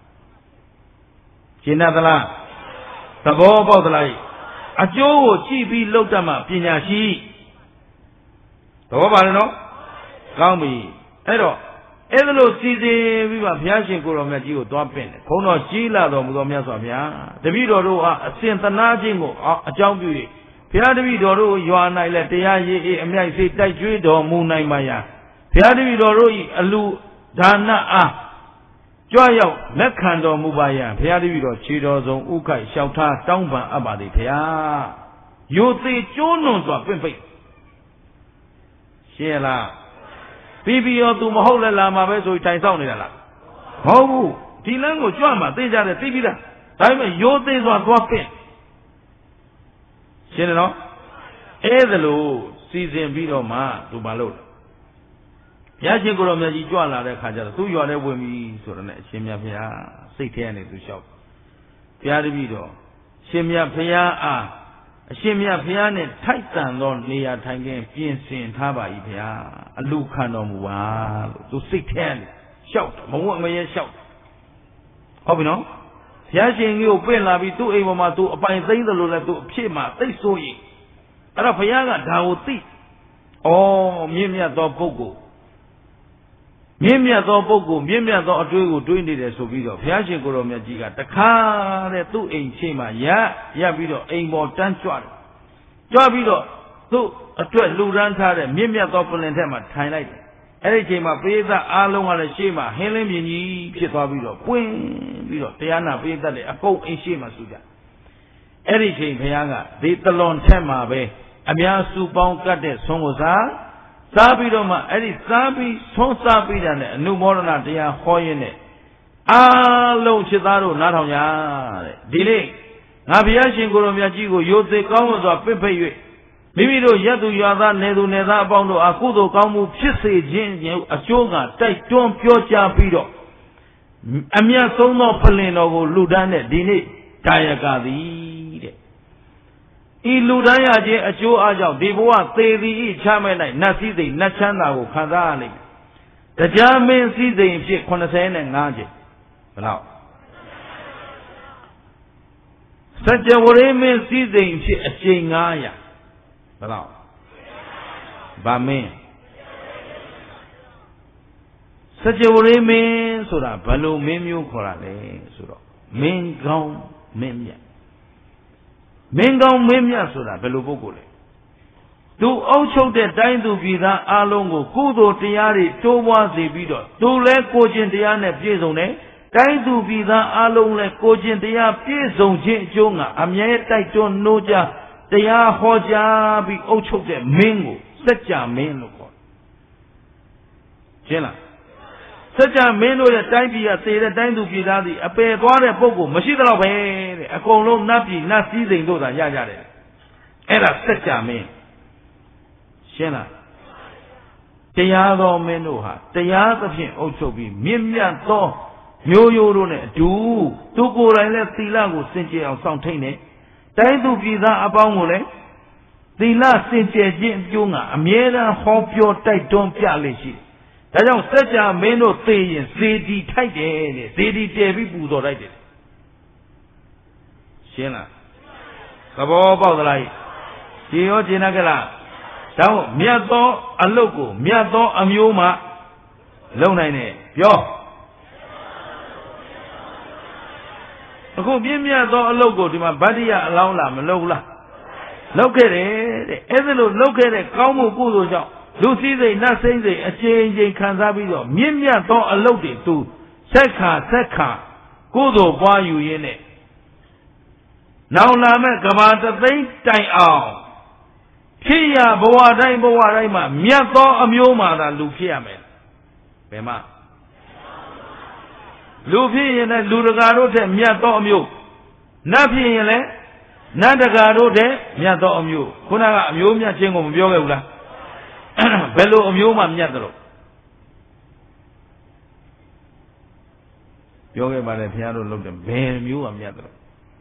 S2: Jena the Bogla, a Joe G B Lotama, Pinashi. Tobano, Gami, Edo, Edo season, we were Piashing Kuromaju, Dompin, Pono Gila, Domia Somia, the Vido, a Santa Najimo, a Jambu, Piadido, you are not let the Aye, and I say Tajudo, Moonai Maya, Piadido, Alu, Dana, Joyo, Mekando Mubaya, Piadido, Chido, Ukai, Shauta, Tomba, Abadi, Pia. You say Jonos of Pimpy. Sheila. Bibi or to Mahola Lama, so it is only a lot. Oh, Tilango Jama, these are the Tibida. I mean, your days are dropping. Sheila, အဲ့ဒါလို့စီစဉ်ပြီးတော့မှသူမလုပ်ဘုရားရှင်ကိုရောမြတ်ကြီးကြွလာတဲ့ခါကျတော့သူ့ရွာထဲဝင်ပြီဆိုတော့လည်းအရှင်မြတ်ဘုရားစိတ်ထဲကနေသူလျှောက်ဘုရားတပည့်တော်ရှင်မြတ်ဘုရားအားအရှင်မြတ်ဘုရားနဲ့ထိုက်တန်သောနေရာထိုင်ခင်းပြင်ဆင်ထားပါ၏ဘုရားအလူခံတော်မူပါလို့သူစိတ်ထဲကနေလျှောက်မဝတ်မရဲလျှောက်ဟုတ်ပြီနော်ဘုရားရှင်ကြီးကိုပြင့်လာပြီးသူ့အိမ်ပေါ်မှာသူအပိုင်သိမ်းသလိုလဲသူအဖြစ်မှာသိဆိုရင်အဲ့တော့ဘုရားကဒါကိုသိဩမြင့်မြတ်သောပုဂ္ဂိုလ်မြင့်မြတ်သောပုဂ္ဂိုလ်မြင့်မြတ်သောအတွေးကိုတွေးနေတယ်ဆိုပြီးတော့ဘုရားရှင်ကိုယ်တော်မြတ်ကြီးကတခါတဲ့သူ့အိမ်ရှိမှရရပြီးတော့အိမ်ပေါ်တန်းကြွတယ်ကြွပြီးတော့သူ့အတွက်လူရန်ထားတဲ့မြင့်မြတ်သောပလင်ထက်မှာထိုင်လိုက်တယ်အဲ့ဒီအချိန်မှာပရိသတ်အားလုံးကလည်းရှေ့မှာဟင်းလင်းမြင်ကြီးဖြစ်သွားပြီးတော့ပွင့်ပြီးတော့တရားနာပရိသတ်တွေအကုန်အိမ်ရှေ့မှာစုကြအဲ့ဒီအချိန်ဘုရားကဒီတလွန်ထက်မှာပဲအများစုပေါင်းကတ်တဲ့ဆုံးကိုစားစားပြီးတော့မှအဲ့ဒီစားပြီးဆုံးစားပြီးတာနဲ့အနုမောဒနာတရားဟောရင်းနဲ့အားလုံးချစ်သားတို့နားထောင်ကြတဲ့ဒီနေ့ငါဘုရားရှင်ကိုယ်တော်မြတ်ကြီးကိုရိုသေကောင်းစွာပစ်ဖိတ်၍မိမိတို့ရတ်သူရွာသားနေသူနေသားအပေါင်းတို့အားကုသိုလ်ကောင်းမှုဖြစ်စေခြင်းအကျိုးကတိုက်တွန်းပြောကြားပြီးတော့အမြတ်ဆုံးသောဖလင်တော်ကိုလူဒန်းတဲ့ဒီနေ့တာယကသည်တဲ့ဤလူဒန်းရခြင်းအကျိုးအားကြောင့်ဒီဘဝသေသည်ဤချမဲ့၌နတ်စည်းစိမ်နတ်ချမ်းသာကိုခံစားရလိမ့်မယ်တရားမင်းစည်းစိမ်ဖြစ်85ကျိန်ဘယ်လောက်စัจ java ရေမင်းစည်းစိမ်ဖြစ်အကျိန်900ဘယ်လောက်ဗာမင်းစัจ java ရေမင်းဆိုတာဘယ်လိုမင်းမျိုးခေါ်တာလဲဆိုတော့မင်းကောင်းမင်းမြတ်မင်းကောင်းမင်းမြတ်ဆိုတာဘယ်လိုပုဂ္ဂိုလ်လဲသူအုပ်ချုပ်တဲ့တိုင်းသူပြည်သားအလုံးကိုကုသိုလ်တရားတွေတိုးပွားစေပြီးတော့သူလဲကိုခြင်းတရားနဲ့ပြည့်စုံတယ်တိုင်းသူပြည်သားအလုံးလဲကိုခြင်းတရားပြည့်စုံခြင်းအကျိုးကအမြဲတိုက်တွန်းနှိုးကြတရားဟောကြားပြီးအုပ်ချုပ်တဲ့မင်းကိုစัจ जा မင်းလို့ခေါ်တယ်ရှင်းလားစัจ जा မင်းတို့ရဲ့တိုင်းပြည်ကသေတဲ့တိုင်းသူပြည်သားတွေအပယ်သွားတဲ့ပုဂ္ဂိုလ်မရှိတော့ပဲတဲ့အကုန်လုံးနတ်ပြည်နတ်စည်းစိမ်တို့သာရကြတယ်အဲ့ဒါစัจ जा မင်းရှင်းလားတရားတော်မင်းတို့ဟာတရားသဖြင့်အုပ်ချုပ်ပြီးမြင့်မြတ်သောမျိုးရိုးတို့နဲ့အတူသူကိုယ်တိုင်လည်းသီလကိုစင်ကြယ်အောင်စောင့်ထိန်နေတိုင်းသူပြည်သားအပေါင်းကိုလည်းသီလစင်ကြယ်ခြင်းအကျိုးကအမြဲတမ်းဟောပြောတိုက်တွန်းပြလေရှိဒါကြောင့်စัจ जा မင်းတို့သိရင်ဇေဒီထိုက်တယ်တဲ့ဇေဒီတည်ပြီးပူဇော်လိုက်တယ်ရှင်းလားသဘောပေါက်သလားဒီရောရှင်းရကြလားဒါမို့မြတ်သောအလုတ်ကိုမြတ်သောအမျိုးမှလုံနိုင်တယ်ပြောအခုပြင်းမြတ်သောအလုတ်ကိုဒီမှာဗတ္တိယအလောင်းလားမလုံလားလုံခဲ့တယ်တဲ့အဲ့ဒါလို့လုံခဲ့တဲ့ကောင်းမှုကုသိုလ်ကြောင့်လူစည်းစိမ်နတ်စိမ့်စိမ်အချိန်ချင်းခံစားပြီးတော့မြင့်မြတ်သောအလုတ်တွေသူဆက်ခါဆက်ခါကုသိုလ်ပွားယူရင်းနဲ့နောင်လာမဲ့ကဘာတသိန်းတိုင်အောင်ဖြစ်ရဘဝတိုင်းဘဝတိုင်းမှာမြတ်သောအမျိုးမှသာလူဖြစ်ရမယ်ဘယ်မှာလူဖြစ်ရင်လည်းလူတကာတို့ထက်မြတ်သောအမျိုးနတ်ဖြစ်ရင်လည်းနတ်တကာတို့ထက်မြတ်သောအမျိုးခုနကအမျိုးမြတ်ခြင်းကိုမပြောခဲ့ဘူးလားဘယ်လိုအမျိုးမှမြတ်တယ်လို့ပြောခဲ့ပါလေဘုရားတို့လုပ်တယ်ဘယ်မျိုးမှမြတ်တယ်လို့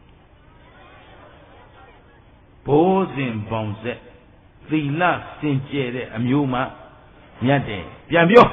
S2: ဘိုးစဉ်ပေါင်ဆက်သီလစင်ကြယ်တဲ့အမျိုးမှမြတ်တယ်ပြန်ပြော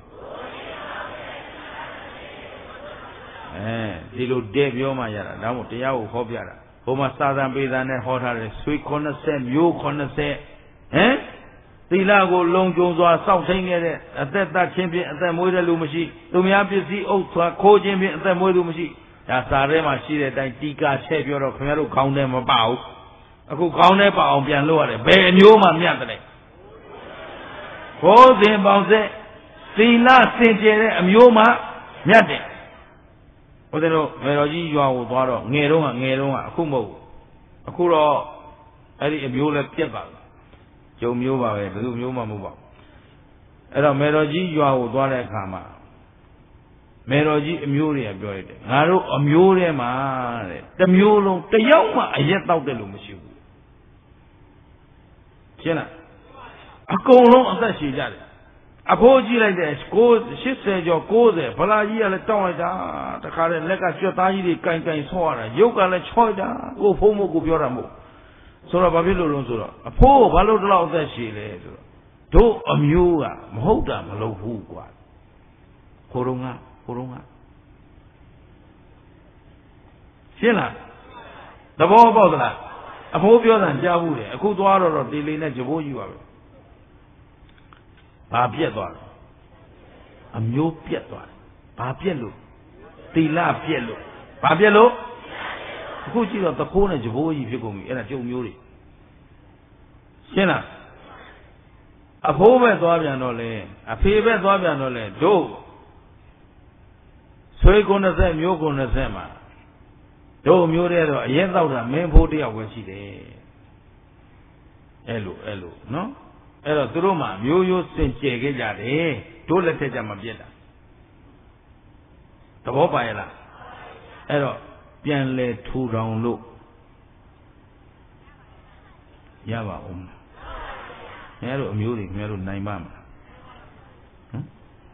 S2: အဲဒီလိုတဲ့ပြောမှရတာဒါမို့တရားကိုဟောပြတာဟိုမှာစာသံပေသံနဲ့ဟောထားတယ်ဆွေ80မျိုး80ဟမ်သီလကိုလုံခြုံစွာစောင့်ထိန်ခဲ့တဲ့အသက်သက်ချင်းဖြင့်အသက်မွေးတဲ့လူမရှိသူများပစ္စည်းအုပ်စွာခိုးခြင်းဖြင့်အသက်မွေးသူမရှိဒါစာထဲမှာရှိတဲ့အတိုင်းတီကာချက်ပြောတော့ခင်ဗျားတို့ခေါင်းထဲမပါဘူးအခုခေါင်းထဲပါအောင်ပြန်လို့ရတယ်ဘယ်အမျိုးမှမြတ်တယ်ဘိုးစဉ်ပေါင်းဆက်သီလစင်ကြယ်တဲ့အမျိုးမှမြတ်တယ်ဘုရားတို့မေတော်ကြီးရွာကိုသွားတော့ငယ်တော့ကငယ်တော့ကအခုမဟုတ်ဘူးအခုတော့အဲ့ဒီအမျိုးလည်းပြက်ပါဘူးကျုံမျိုးပါပဲဘယ်သူမျိုးမှမဟုတ်ပါဘူးအဲ့တော့မေတော်ကြီးရွာကိုသွားတဲ့အခါမှာမေတော်ကြီးအမျိုးတွေကပြောလိုက်တယ်ငါတို့အမျိုးထဲမှာတဲ့တစ်မျိုးလုံးတယောက်မှအရက်တောက်တယ်လို့မရှိဘူးရှင်းလားအကုန်လုံးအသက်ရှည်ကြတယ်အဖိုးကြည့်လိုက်တဲ့ကိုရှစ်ဆယ်ကျော်ကိုးဆယ်ဗလာကြီးကလည်းတောင်းလိုက်တာတခါတည်းလက်ကကြွက်သားကြီးတွေကင်ကင်ဆော့ရတာရုပ်ကလည်းချော့တာကိုဖုံးမို့ကိုပြောတာမို့ဆိုတော့ဘာဖြစ်လို့လဲဆိုတော့အဖိုးဘာလို့ဒီလောက်အသက်ရှည်လဲဆိုတော့တို့အမျိုးကမဟုတ်တာမလုပ်ဘူးကွာခိုးတော့ငါခိုးတော့ငါရှင်းလားသဘောပေါက်သလားအဖိုးပြောတာကြားဘူးလေအခုသွားတော့တော့တေလီနဲ့ကြဘိုးကြီးပါပဲဘာပြက်သွားလဲအမျိုးပြက်သွားတယ်ဘာပြက်လို့သီလပြက်လို့ဘာပြက်လို့အခုကြည့်တော့သခိုးနဲ့ကြဘိုးကြီးဖြစ်ကုန်ပြီအဲ့ဒါကျုံမျိုးတွေရှင်းလားအဖိုးပဲသွားပြန်တော့လေအဖေပဲသွားပြန်တော့လေတို့ဆွေးကုန်တဲ့မျိုးကုန်တဲ့မှာတို့မျိုးတဲ့တော့အရင်တော့တာမင်းဖိုးတယောက်ပဲရှိတယ်အဲ့လိုအဲ့လိုနော်အဲ့တော့သူတို့မှမျိုးရိုးစင်ကြယ်ခဲ့ကြတယ်တို့လက်ထက်ကြမပြတ်တာသဘောပါရဲ့လားအဲ့တော့ပြန်လဲထူထောင်လို့ရပါဦးခင်ဗျားတို့အမျိုးတွေခင်ဗျားတို့နိုင်ပါမလားဟမ်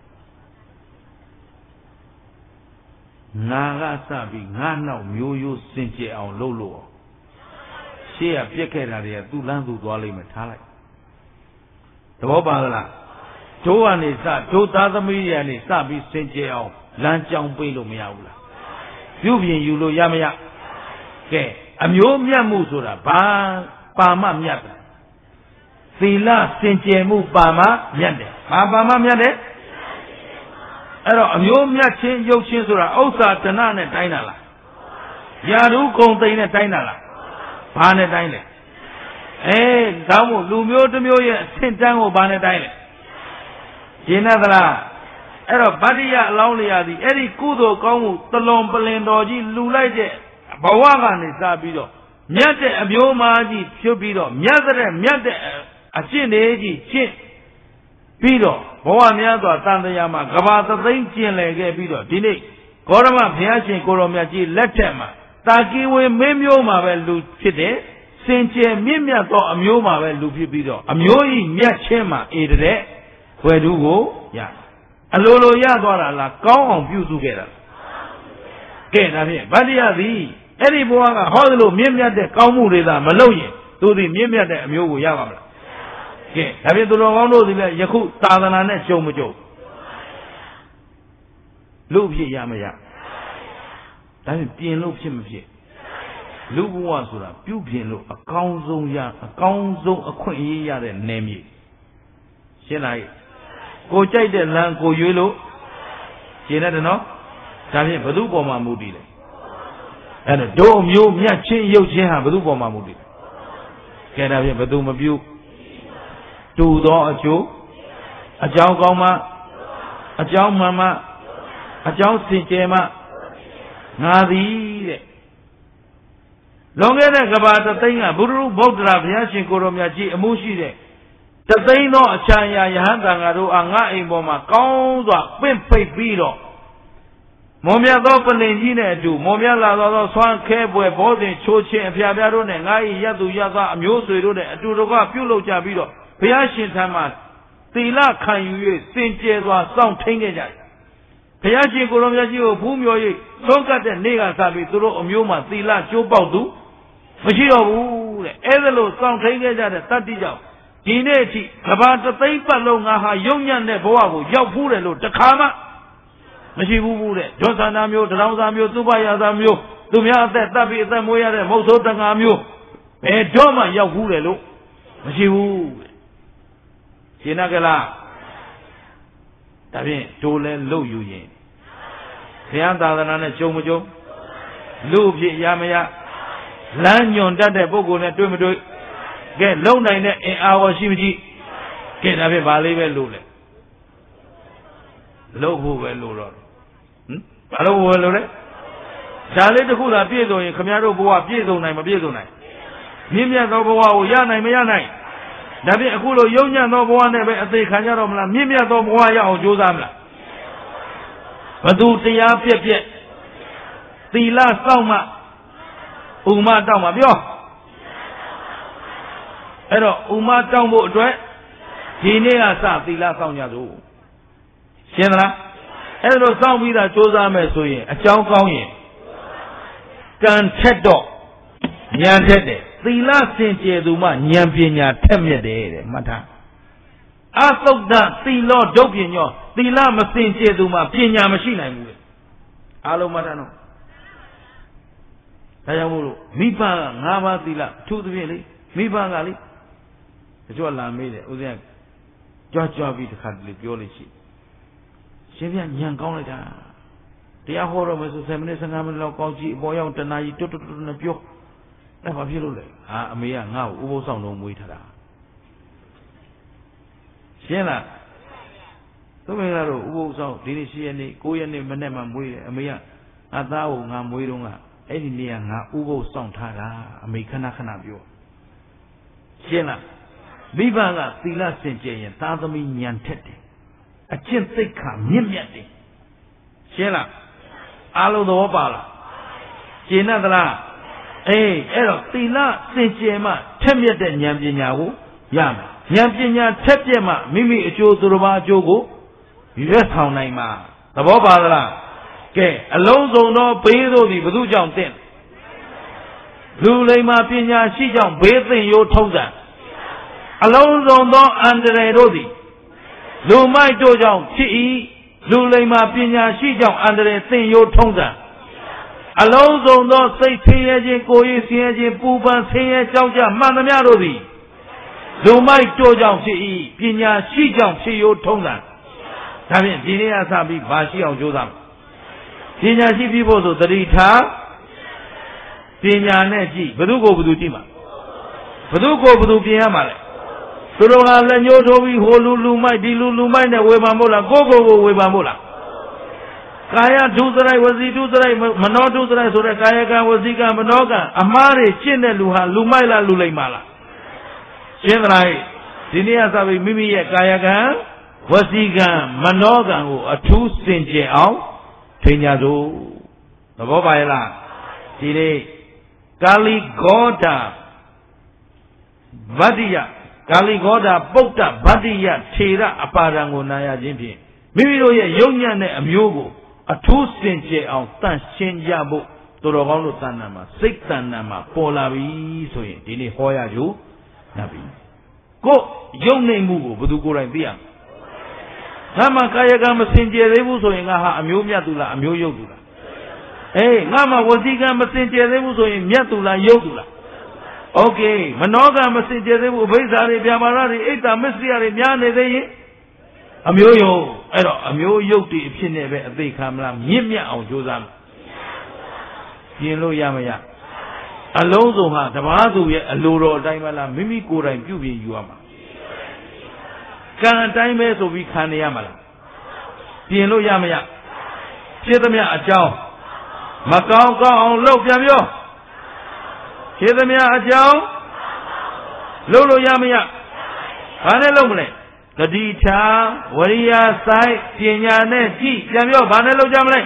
S2: ငါကစပြီးငါနောက်မျိုးရိုးစင်ကြယ်အောင်လုပ်လို့ရှေ့ကပြက်ခဲ့တာတွေကသူ့လမ်းသူသွားလိမ့်မယ်ထားလိုက်သဘောပါလားတို့ကနေစတို့သားသမီးတွေကနေစပြီးစင်ကြယ်အောင်လမ်းကြောင်းပေးလို့မရဘူးလားပြုပြင်ယူလို့ရမရကဲအမျိုးမြတ်မှုဆိုတာဘာပါမမြတ်တယ်သီလစင်ကြယ်မှုပါမမြတ်တယ်ဘာပါမမြတ်တယ်အဲ့တော့အမျိုးမြတ်ချင်းရုပ်ချင်းဆိုတာဥစ္စာတဏနဲ့တိုင်းတာလားယာရုကုံသိမ့်နဲ့တိုင်းတာလားဘာနဲ့တိုင်းလဲအဲဒါမို့လူမျိုးတစ်မျိုးရဲ့အဆင့်တန်းကိုဘာနဲ့တိုင်းလဲရှင်းသလားအဲ့တော့ဗတ္တိယအလောင်းလျာသည်အဲ့ဒီကုသိုလ်ကောင်းမှုတလွန်ပလင်တော်ကြီးလူလိုက်တဲ့ဘဝကနေစပြီးတော့မြတ်တဲ့အမျိုးမားကြီးဖြစ်ပြီးတော့မြတ်တဲ့မြတ်တဲ့အကျင့်တွေကြီးရှင်းပြီးတော့ဘဝများစွာတန်တရားမှာကဘာသသိန်းကျင်လည်ခဲ့ပြီးတော့ဒီနေ့ဂေါရမဘုရားရှင်ကိုရောမြတ်ကြီးလက်ထက်မှာတာကီဝေမင်းမျိုးမှာပဲလူဖြစ်တယ်စင်ကြယ်မြင့်မြတ်သောအမျိုးမှာပဲလူဖြစ်ပြီးတော့အမျိုးကြီးမြတ်ချင်းမှာအေးတဲ့ဝယ်သူကိုရအလိုလိုရသွားတာလားကောင်းအောင်ပြုစုခဲ့တာကဲဒါဖြင့်ဗတ္တိယသည်အဲ့ဒီဘဝကဟောသလိုမြင့်မြတ်တဲ့ကောင်းမှုတွေသာမလုပ်ရင်သူသည်မြင့်မြတ်တဲ့အမျိုးကိုရပါမလားကဲဒါဖြင့်သူတော်ကောင်းတို့သည်လည်းယခုသာသနာနဲ့ကြုံမကြုံလူဖြစ်ရမရဒါဖြင့်ပြင်လို့ဖြစ်မဖြစ်လူဘဝဆိုတာပြုပြင်လို့အကောင်းဆုံးရအကောင်းဆုံးအခွင့်အရေးရတဲ့နယ်မြေရှင်းလိုက်ကိုကြိုက်တဲ့လမ်းကိုရွေးလို့ရှင်းတယ်နော်ဒါဖြင့်ဘု து ပေါ်မှာမူတည်တယ်အဲ့တော့ဒုအမျိုးမြတ်ချင်းရုပ်ချင်းဟာဘု து ပေါ်မှာမူတည်တယ်ကဲဒါဖြင့်ဘု து မပြုတူသောအကျိုးအကြောင်းကောင်းမှအကြောင်းမှန်မှအကြောင်းစင်ကြယ်မှငါသည်တဲ့လွန်ခဲ့တဲ့ကဘာတသိန်းကဘုရုဗုဒ္ဓရာဘုရားရှင်ကိုရောမြတ်ကြီးအမှုရှိတဲ့တသိန်းသောအချမ်းရာယဟန်တန်ဃာတို့အားငါအိမ်ပေါ်မှာကောင်းစွာပင့်ပိတ်ပြီးတော့မော်မြတ်သောပလင်ကြီးနဲ့အတူမော်မြတ်လာသောသောဆွမ်းခဲပွဲဘောဇင်ချိုးချင်းအဖျားဖျားတို့နဲ့ငါ၏ရတ်သူရသားအမျိုးဆွေတို့နဲ့အတူတကွပြုလုပ်ကြပြီးတော့ဘုရားရှင်ထံမှာသီလခံယူ၍စင်ကြယ်စွာစောင့်ထိန်ခဲ့ကြတယ်ဘုရားရှင်ကိုရောမြတ်ကြီးကိုဖူးမြော်၍ဆုံးကတ်တဲ့နေ့ကစပြီးသူတို့အမျိုးမှာသီလကျိုးပေါက်သူမရှိတော့ဘူးတဲ့အဲ့ဒါလို့စောင့်ထိန်ခဲ့ကြတဲ့တတ္တိကြောင့်ဒီနေ့အထိကဘာတသိန်းပတ်လုံးငါဟာယုံညံ့တဲ့ဘဝကိုရောက်ဖူးတယ်လို့တခါမှမရှိဘူးဘူးတဲ့ဒေါသနာမျိုးတရောင်စာမျိုးသုဘယာစာမျိုးသူများအသက်တပ်ပြီးအသက်မွေးရတဲ့မဟုတ်ဆိုးတန်ဃာမျိုးဘယ်တော့မှရောက်ဖူးတယ်လို့မရှိဘူးတဲ့ရှင်းကလားဒါဖြင့်တို့လဲလှုပ်ယူရင်ဘုရားသာသနာနဲ့ကြုံမကြုံလူဖြစ်ရမရလမ်းညွန်တတ်တဲ့ပုဂ္ဂိုလ်နဲ့တွေ့မတွေ့ကဲလုံနိုင်တဲ့အင်အားဝရှိမရှိကဲဒါဖြင့်ဗာလေးပဲလို့လေလုံဖို့ပဲလို့တော့ဟမ်ဘာလို့ဝယ်လို့လဲဒါလေးတစ်ခုသာပြည့်စုံရင်ခမရတို့ဘဝပြည့်စုံနိုင်မပြည့်စုံနိုင်မြင့်မြတ်သောဘဝကိုရနိုင်မရနိုင်ဒါဖြင့်အခုလိုယုံညံ့သောဘဝနဲ့ပဲအသေးခံကြတော့မလားမြင့်မြတ်သောဘဝရအောင်ကြိုးစားမလားဘသူတရားပြက်ပြက်သီလစောင့်မှဥမတောက်မှပြောအဲ့တော့ဥမတောင်းဖို့အတွက်ဒီနေ့ကစသီလစောင့်ကြစို့ရှင်းသလားအဲ့လိုစောင့်ပြီးသားစ조사မယ်ဆိုရင်အကြောင်းကောင်းရင်ကံထက်တော့ဉာဏ်ထက်တယ်သီလစင်ကြယ်သူမှဉာဏ်ပညာထက်မြက်တယ်တဲ့မှတ်ထားအသုဒ္ဓသီလောဒုတ်ပညောသီလမစင်ကြယ်သူမှပညာမရှိနိုင်ဘူးအားလုံးမှတ်ထားနော်ဒါကြောင့်မို့လို့မိဘကငါးပါးသီလအထူးသဖြင့်လေမိဘကလေတချို့လာမေးတယ်ဦးဇင်းကြွားကြွားပြီးတစ်ခါတလေပြောလို့ရှိရှင်ပြညံကောင်းလိုက်တာတရားဟောတော့မယ်ဆိုtenမိနစ်fifteenမိနစ်လောက်ကောင်းကြည့်အပေါ်ရောက်တနာကြီးတွတ်တွတ်တွတ်နဲ့ပြောအဲ့ဘာဖြစ်လို့လဲဟာအမေကငါ့ကိုဥပုသ်ဆောင်လုံးမွေးထားတာရှင်းလားသူမင်းကတော့ဥပုသ်ဆောင်ဒီနေ့eightရက်နေ့nineရက်နေ့မနေ့မှမွေးတယ်အမေကငါသားကိုငါမွေးတော့ကအဲ့ဒီနေ့ကငါဥပုသ်ဆောင်ထားတာအမေခဏခဏပြောရှင်းလားမိဘကသီလစင်ကြယ်ရင်သားသမီးဉာဏ်ထက်တယ်အကျင့်သိက္ခာမြင့်မြတ်တယ်ရှင်းလားအားလုံးသဘောပါလားရှင်းသလားအေးအဲ့တော့သီလစင်ကြယ်မှထက်မြက်တဲ့ဉာဏ်ပညာကိုရမယ်ဉာဏ်ပညာထက်ပြက်မှမိမိအကျိုးသူတစ်ပါးအကျိုးကိုရွတ်ဆောင်နိုင်မှာသဘောပါသလားကဲအလုံးစုံသောဘေးတို့သည်ဘု து ကြောင့်တင့်လူလိမ္မာပညာရှိကြောင့်ဘေးသင့်ရိုးထုံးစံအလုံးစုံသောအန္တရာယ်တို့သည်လူမိုက်တို့ကြောင့်ဖြစ်၏လူလိမ္မာပညာရှိကြောင့်အန္တရာယ်သင့်ရိုးထုံးစံအလုံးစုံသောစိတ်ဆင်းရဲခြင်းကိုယ်ရည်ဆင်းရဲခြင်းပူပန်ဆင်းရဲကြောက်ကြမှန်သမျှတို့သည်လူမိုက်တို့ကြောင့်ဖြစ်၏ပညာရှိကြောင့်ဖြစ်ရိုးထုံးစံဒါဖြင့်ဒီနေ့အစပြီးဘာရှိအောင်ကြိုးစားပညာရှိပြီးဖို့ဆိုတတိထားပညာနဲ့ကြည့်ဘယ်သူကိုဘယ်သူကြည့်မှာဘယ်သူကိုဘယ်သူပြင်ရမှာလဲသူတို့ကလက်ညှိုးထိုးပြီးဟိုလူလူမိုက်ဒီလူလူမိုက်နဲ့ဝေဖန်ဖို့လားကိုယ့်ကိုယ်ကိုဝေဖန်ဖို့လားကာယဒုစရိုက်ဝစီဒုစရိုက်မနောဒုစရိုက်ဆိုတဲ့ကာယကံဝစီကံမနောကံအမှားတွေရှင်းတဲ့လူဟာလူမိုက်လားလူလိမ္မာလားရှင်းသလားဒီနေ့ကစပြီးမိမိရဲ့ကာယကံဝစီကံမနောကံကိုအထူးစင်ကြယ်အောင်ထိညာစို့သဘောပါရဲ့လားဒီနေ့ကာလီဂေါဒဗတ္တိယကာလီဂေါဒပုဒ္ဒဗတ္တိယထေရအပါဒံကိုနာရခြင်းဖြင့်မိမိတို့ရဲ့ယုံညံ့တဲ့အမျိုးကိုအထူးစင်ကြယ်အောင်တန့်ရှင်းကြဖို့သူတော်ကောင်းတို့တဏ္ဍာမှာစိတ်တဏ္ဍာမှာပေါ်လာပြီဆိုရင်ဒီနေ့ဟောရကြနတ်ပြီကိုယုံနေမှုကိုဘယ်သူကိုယ်တိုင်သိရငါမှကာယကံမစင်ကြယ်သေးဘူးဆိုရင်ငါဟာအမျိုးမြတ်သူလားအမျိုးယုတ်သူလားအေးငါမှဝစီကံမစင်ကြယ်သေးဘူးဆိုရင်မြတ်သူလားယုတ်သူလားโอเคမနောကံမစင်ကြယ်သေးဘူးအဘိဓါတွေဗျာပါဒတွေအိတ်တာမစ္စရိယတွေများနေသေးရင်အမျိုးယုတ်အဲ့တော့အမျိုးယုတ်တွေအဖြစ်နဲ့ပဲအသိခံမလားမြင့်မြတ်အောင်ကြိုးစားမယ်ပြင်လို့ရမရအလုံးစုံဟာတပါးသူရဲ့အလိုတော်အတိုင်းမလားမိမိကိုယ်တိုင်ပြုပြင်ယူရမှာကံအတိုင်းပဲဆိုပြီးခံနေရမှာလားပြင်လို့ရမရဖြစ်သမျှအကြောင်းမကောင်းကောင်းအောင်လုပ်ပြန်ပြောဖြစ်သမျှအကြောင်းလုပ်လို့ရမရဘာနဲ့လုပ်မလဲတတိထားဝရိယဆိုင်ပညာနဲ့ကြည့်ပြန်ပြောဘာနဲ့လုပ်ကြမလဲ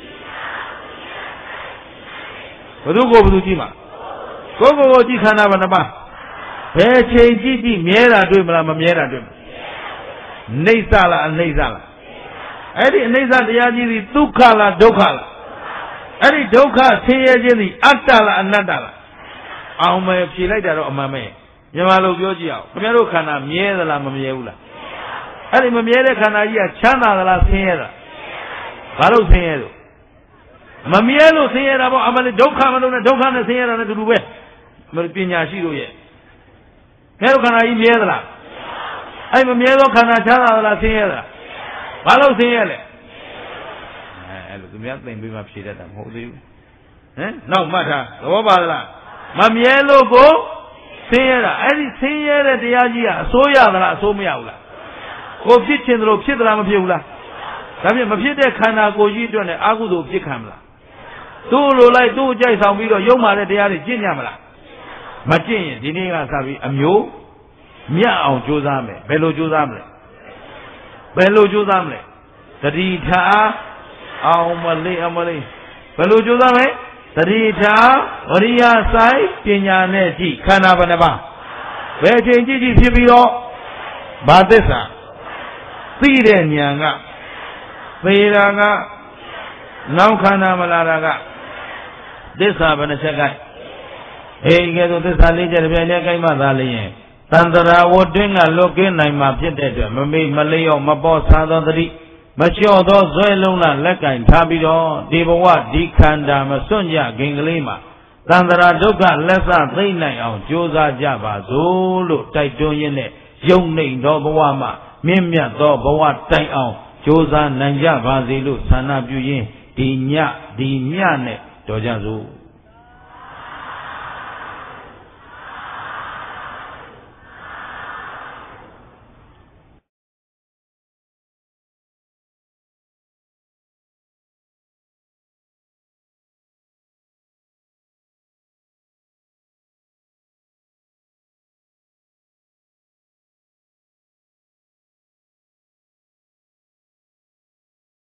S2: ဘယ်သူကိုဘယ်သူကြည့်မှာကိုယ်ကိုယ်ကိုကြည့်ခန္ဓာဘာနှစ်ပါးဘယ်ချိန်ကြည့်ကြည့်မြဲတာတွေ့မလားမမြဲတာတွေ့မလားနိစ္စလားအနိစ္စလားအဲ့ဒီအနိစ္စတရားကြီးသည်ဒုက္ခလားဒုက္ခလားအဲ့ဒီဒုက္ခဆင်းရဲခြင်းသည်အတ္တလားအနတ္တလားအောင်မယ်ဖြေလိုက်တာတော့အမှန်ပဲမြန်မာလိုပြောကြည့်အောင်ခင်ဗျားတို့ခန္ဓာမြဲသလားမမြဲဘူးလားအဲ့ဒီမမြဲတဲ့ခန္ဓာကြီးကချမ်းသာသလားဆင်းရဲတာဘာလို့ဆင်းရဲလို့မမြဲလို့ဆင်းရဲတာပေါ့အမှန်ဒုက္ခမလို့နဲ့ဒုက္ခနဲ့ဆင်းရဲတာနဲ့တူတူပဲပညာရှိတို့ရဲ့ခင်ဗျားတို့ခန္ဓာကြီးမြဲသလားအဲ့မမြဲသောခန္ဓာချမ်းသာသလားဆင်းရဲသလားဘာလို့ဆင်းရဲလဲအဲအဲ့လိုသူများသိမ့်ပြီးမှဖြေတတ်တာမဟုတ်သေးဘူးဟမ်နောက်မှတ်ထားသဘောပါလားမမြဲလို့ကိုဆင်းရဲတာအဲ့ဒီဆင်းရဲတဲ့တရားကြီးကအစိုးရသလားအစိုးမရဘူးလားကိုဖြစ်ချင်တယ်လို့ဖြစ်သလားမဖြစ်ဘူးလားဒါဖြင့်မဖြစ်တဲ့ခန္ဓာကိုယ်ကြီးအတွက်နဲ့အာဟုသို့ဖြစ်ခံမလားသူ့လိုလိုက်သူ့ကြိုက်ဆောင်ပြီးတော့ယုံမာတဲ့တရားတွေကျင့်ကြမလားမကျင့်ရင်ဒီနေ့ကစပြီးအမျိုးမြတ်အောင်ကြိုးစားမယ်ဘယ်လိုကြိုးစားမလဲဘယ်လိုကြိုးစားမလဲတတိထားအောင်မလေးအမလေးဘယ်လိုကြိုးစားမလဲတတိထားဝရိယဆိုင်ပညာနဲ့ကြည့်ခန္ဓာဘယ်နှပါဘယ်အချိန်ကြည့်ကြည့်ဖြစ်ပြီးတော့ဘာသစ္စာသိတဲ့ဉာဏ်ကသေတာကနောက်ခန္ဓာမလာတာကသစ္စာဘယ်နှချက်ကဲအေးကဲဆိုသစ္စာလေးချက်တစ်ပြိုင်တည်းကိုင်းမှသာလျင်တန်တရာဝတ်တွင်းကလွတ်ကင်းနိုင်မှာဖြစ်တဲ့အတွက်မမေ့မလျော့မပေါ်ဆာသောတတိမလျှော့သောဇွဲလုံးလားလက်ကင်ထားပြီးတော့ဒီဘဝဒီခန္ဓာမစွန့်ကြခင်ကလေးမှာတန်တရာဒုက္ခလက်စသိမ့်နိုင်အောင်ကြိုးစားကြပါစို့လို့တိုက်တွန်းရင်းနဲ့ယုံနှိမ်သောဘဝမှာမြင့်မြတ်သောဘဝတိုင်အောင်ကြိုးစားနိုင်ကြပါစေလို့ဆန္ဒပြုရင်းဒီညဒီညနဲ့တော်ကြစို့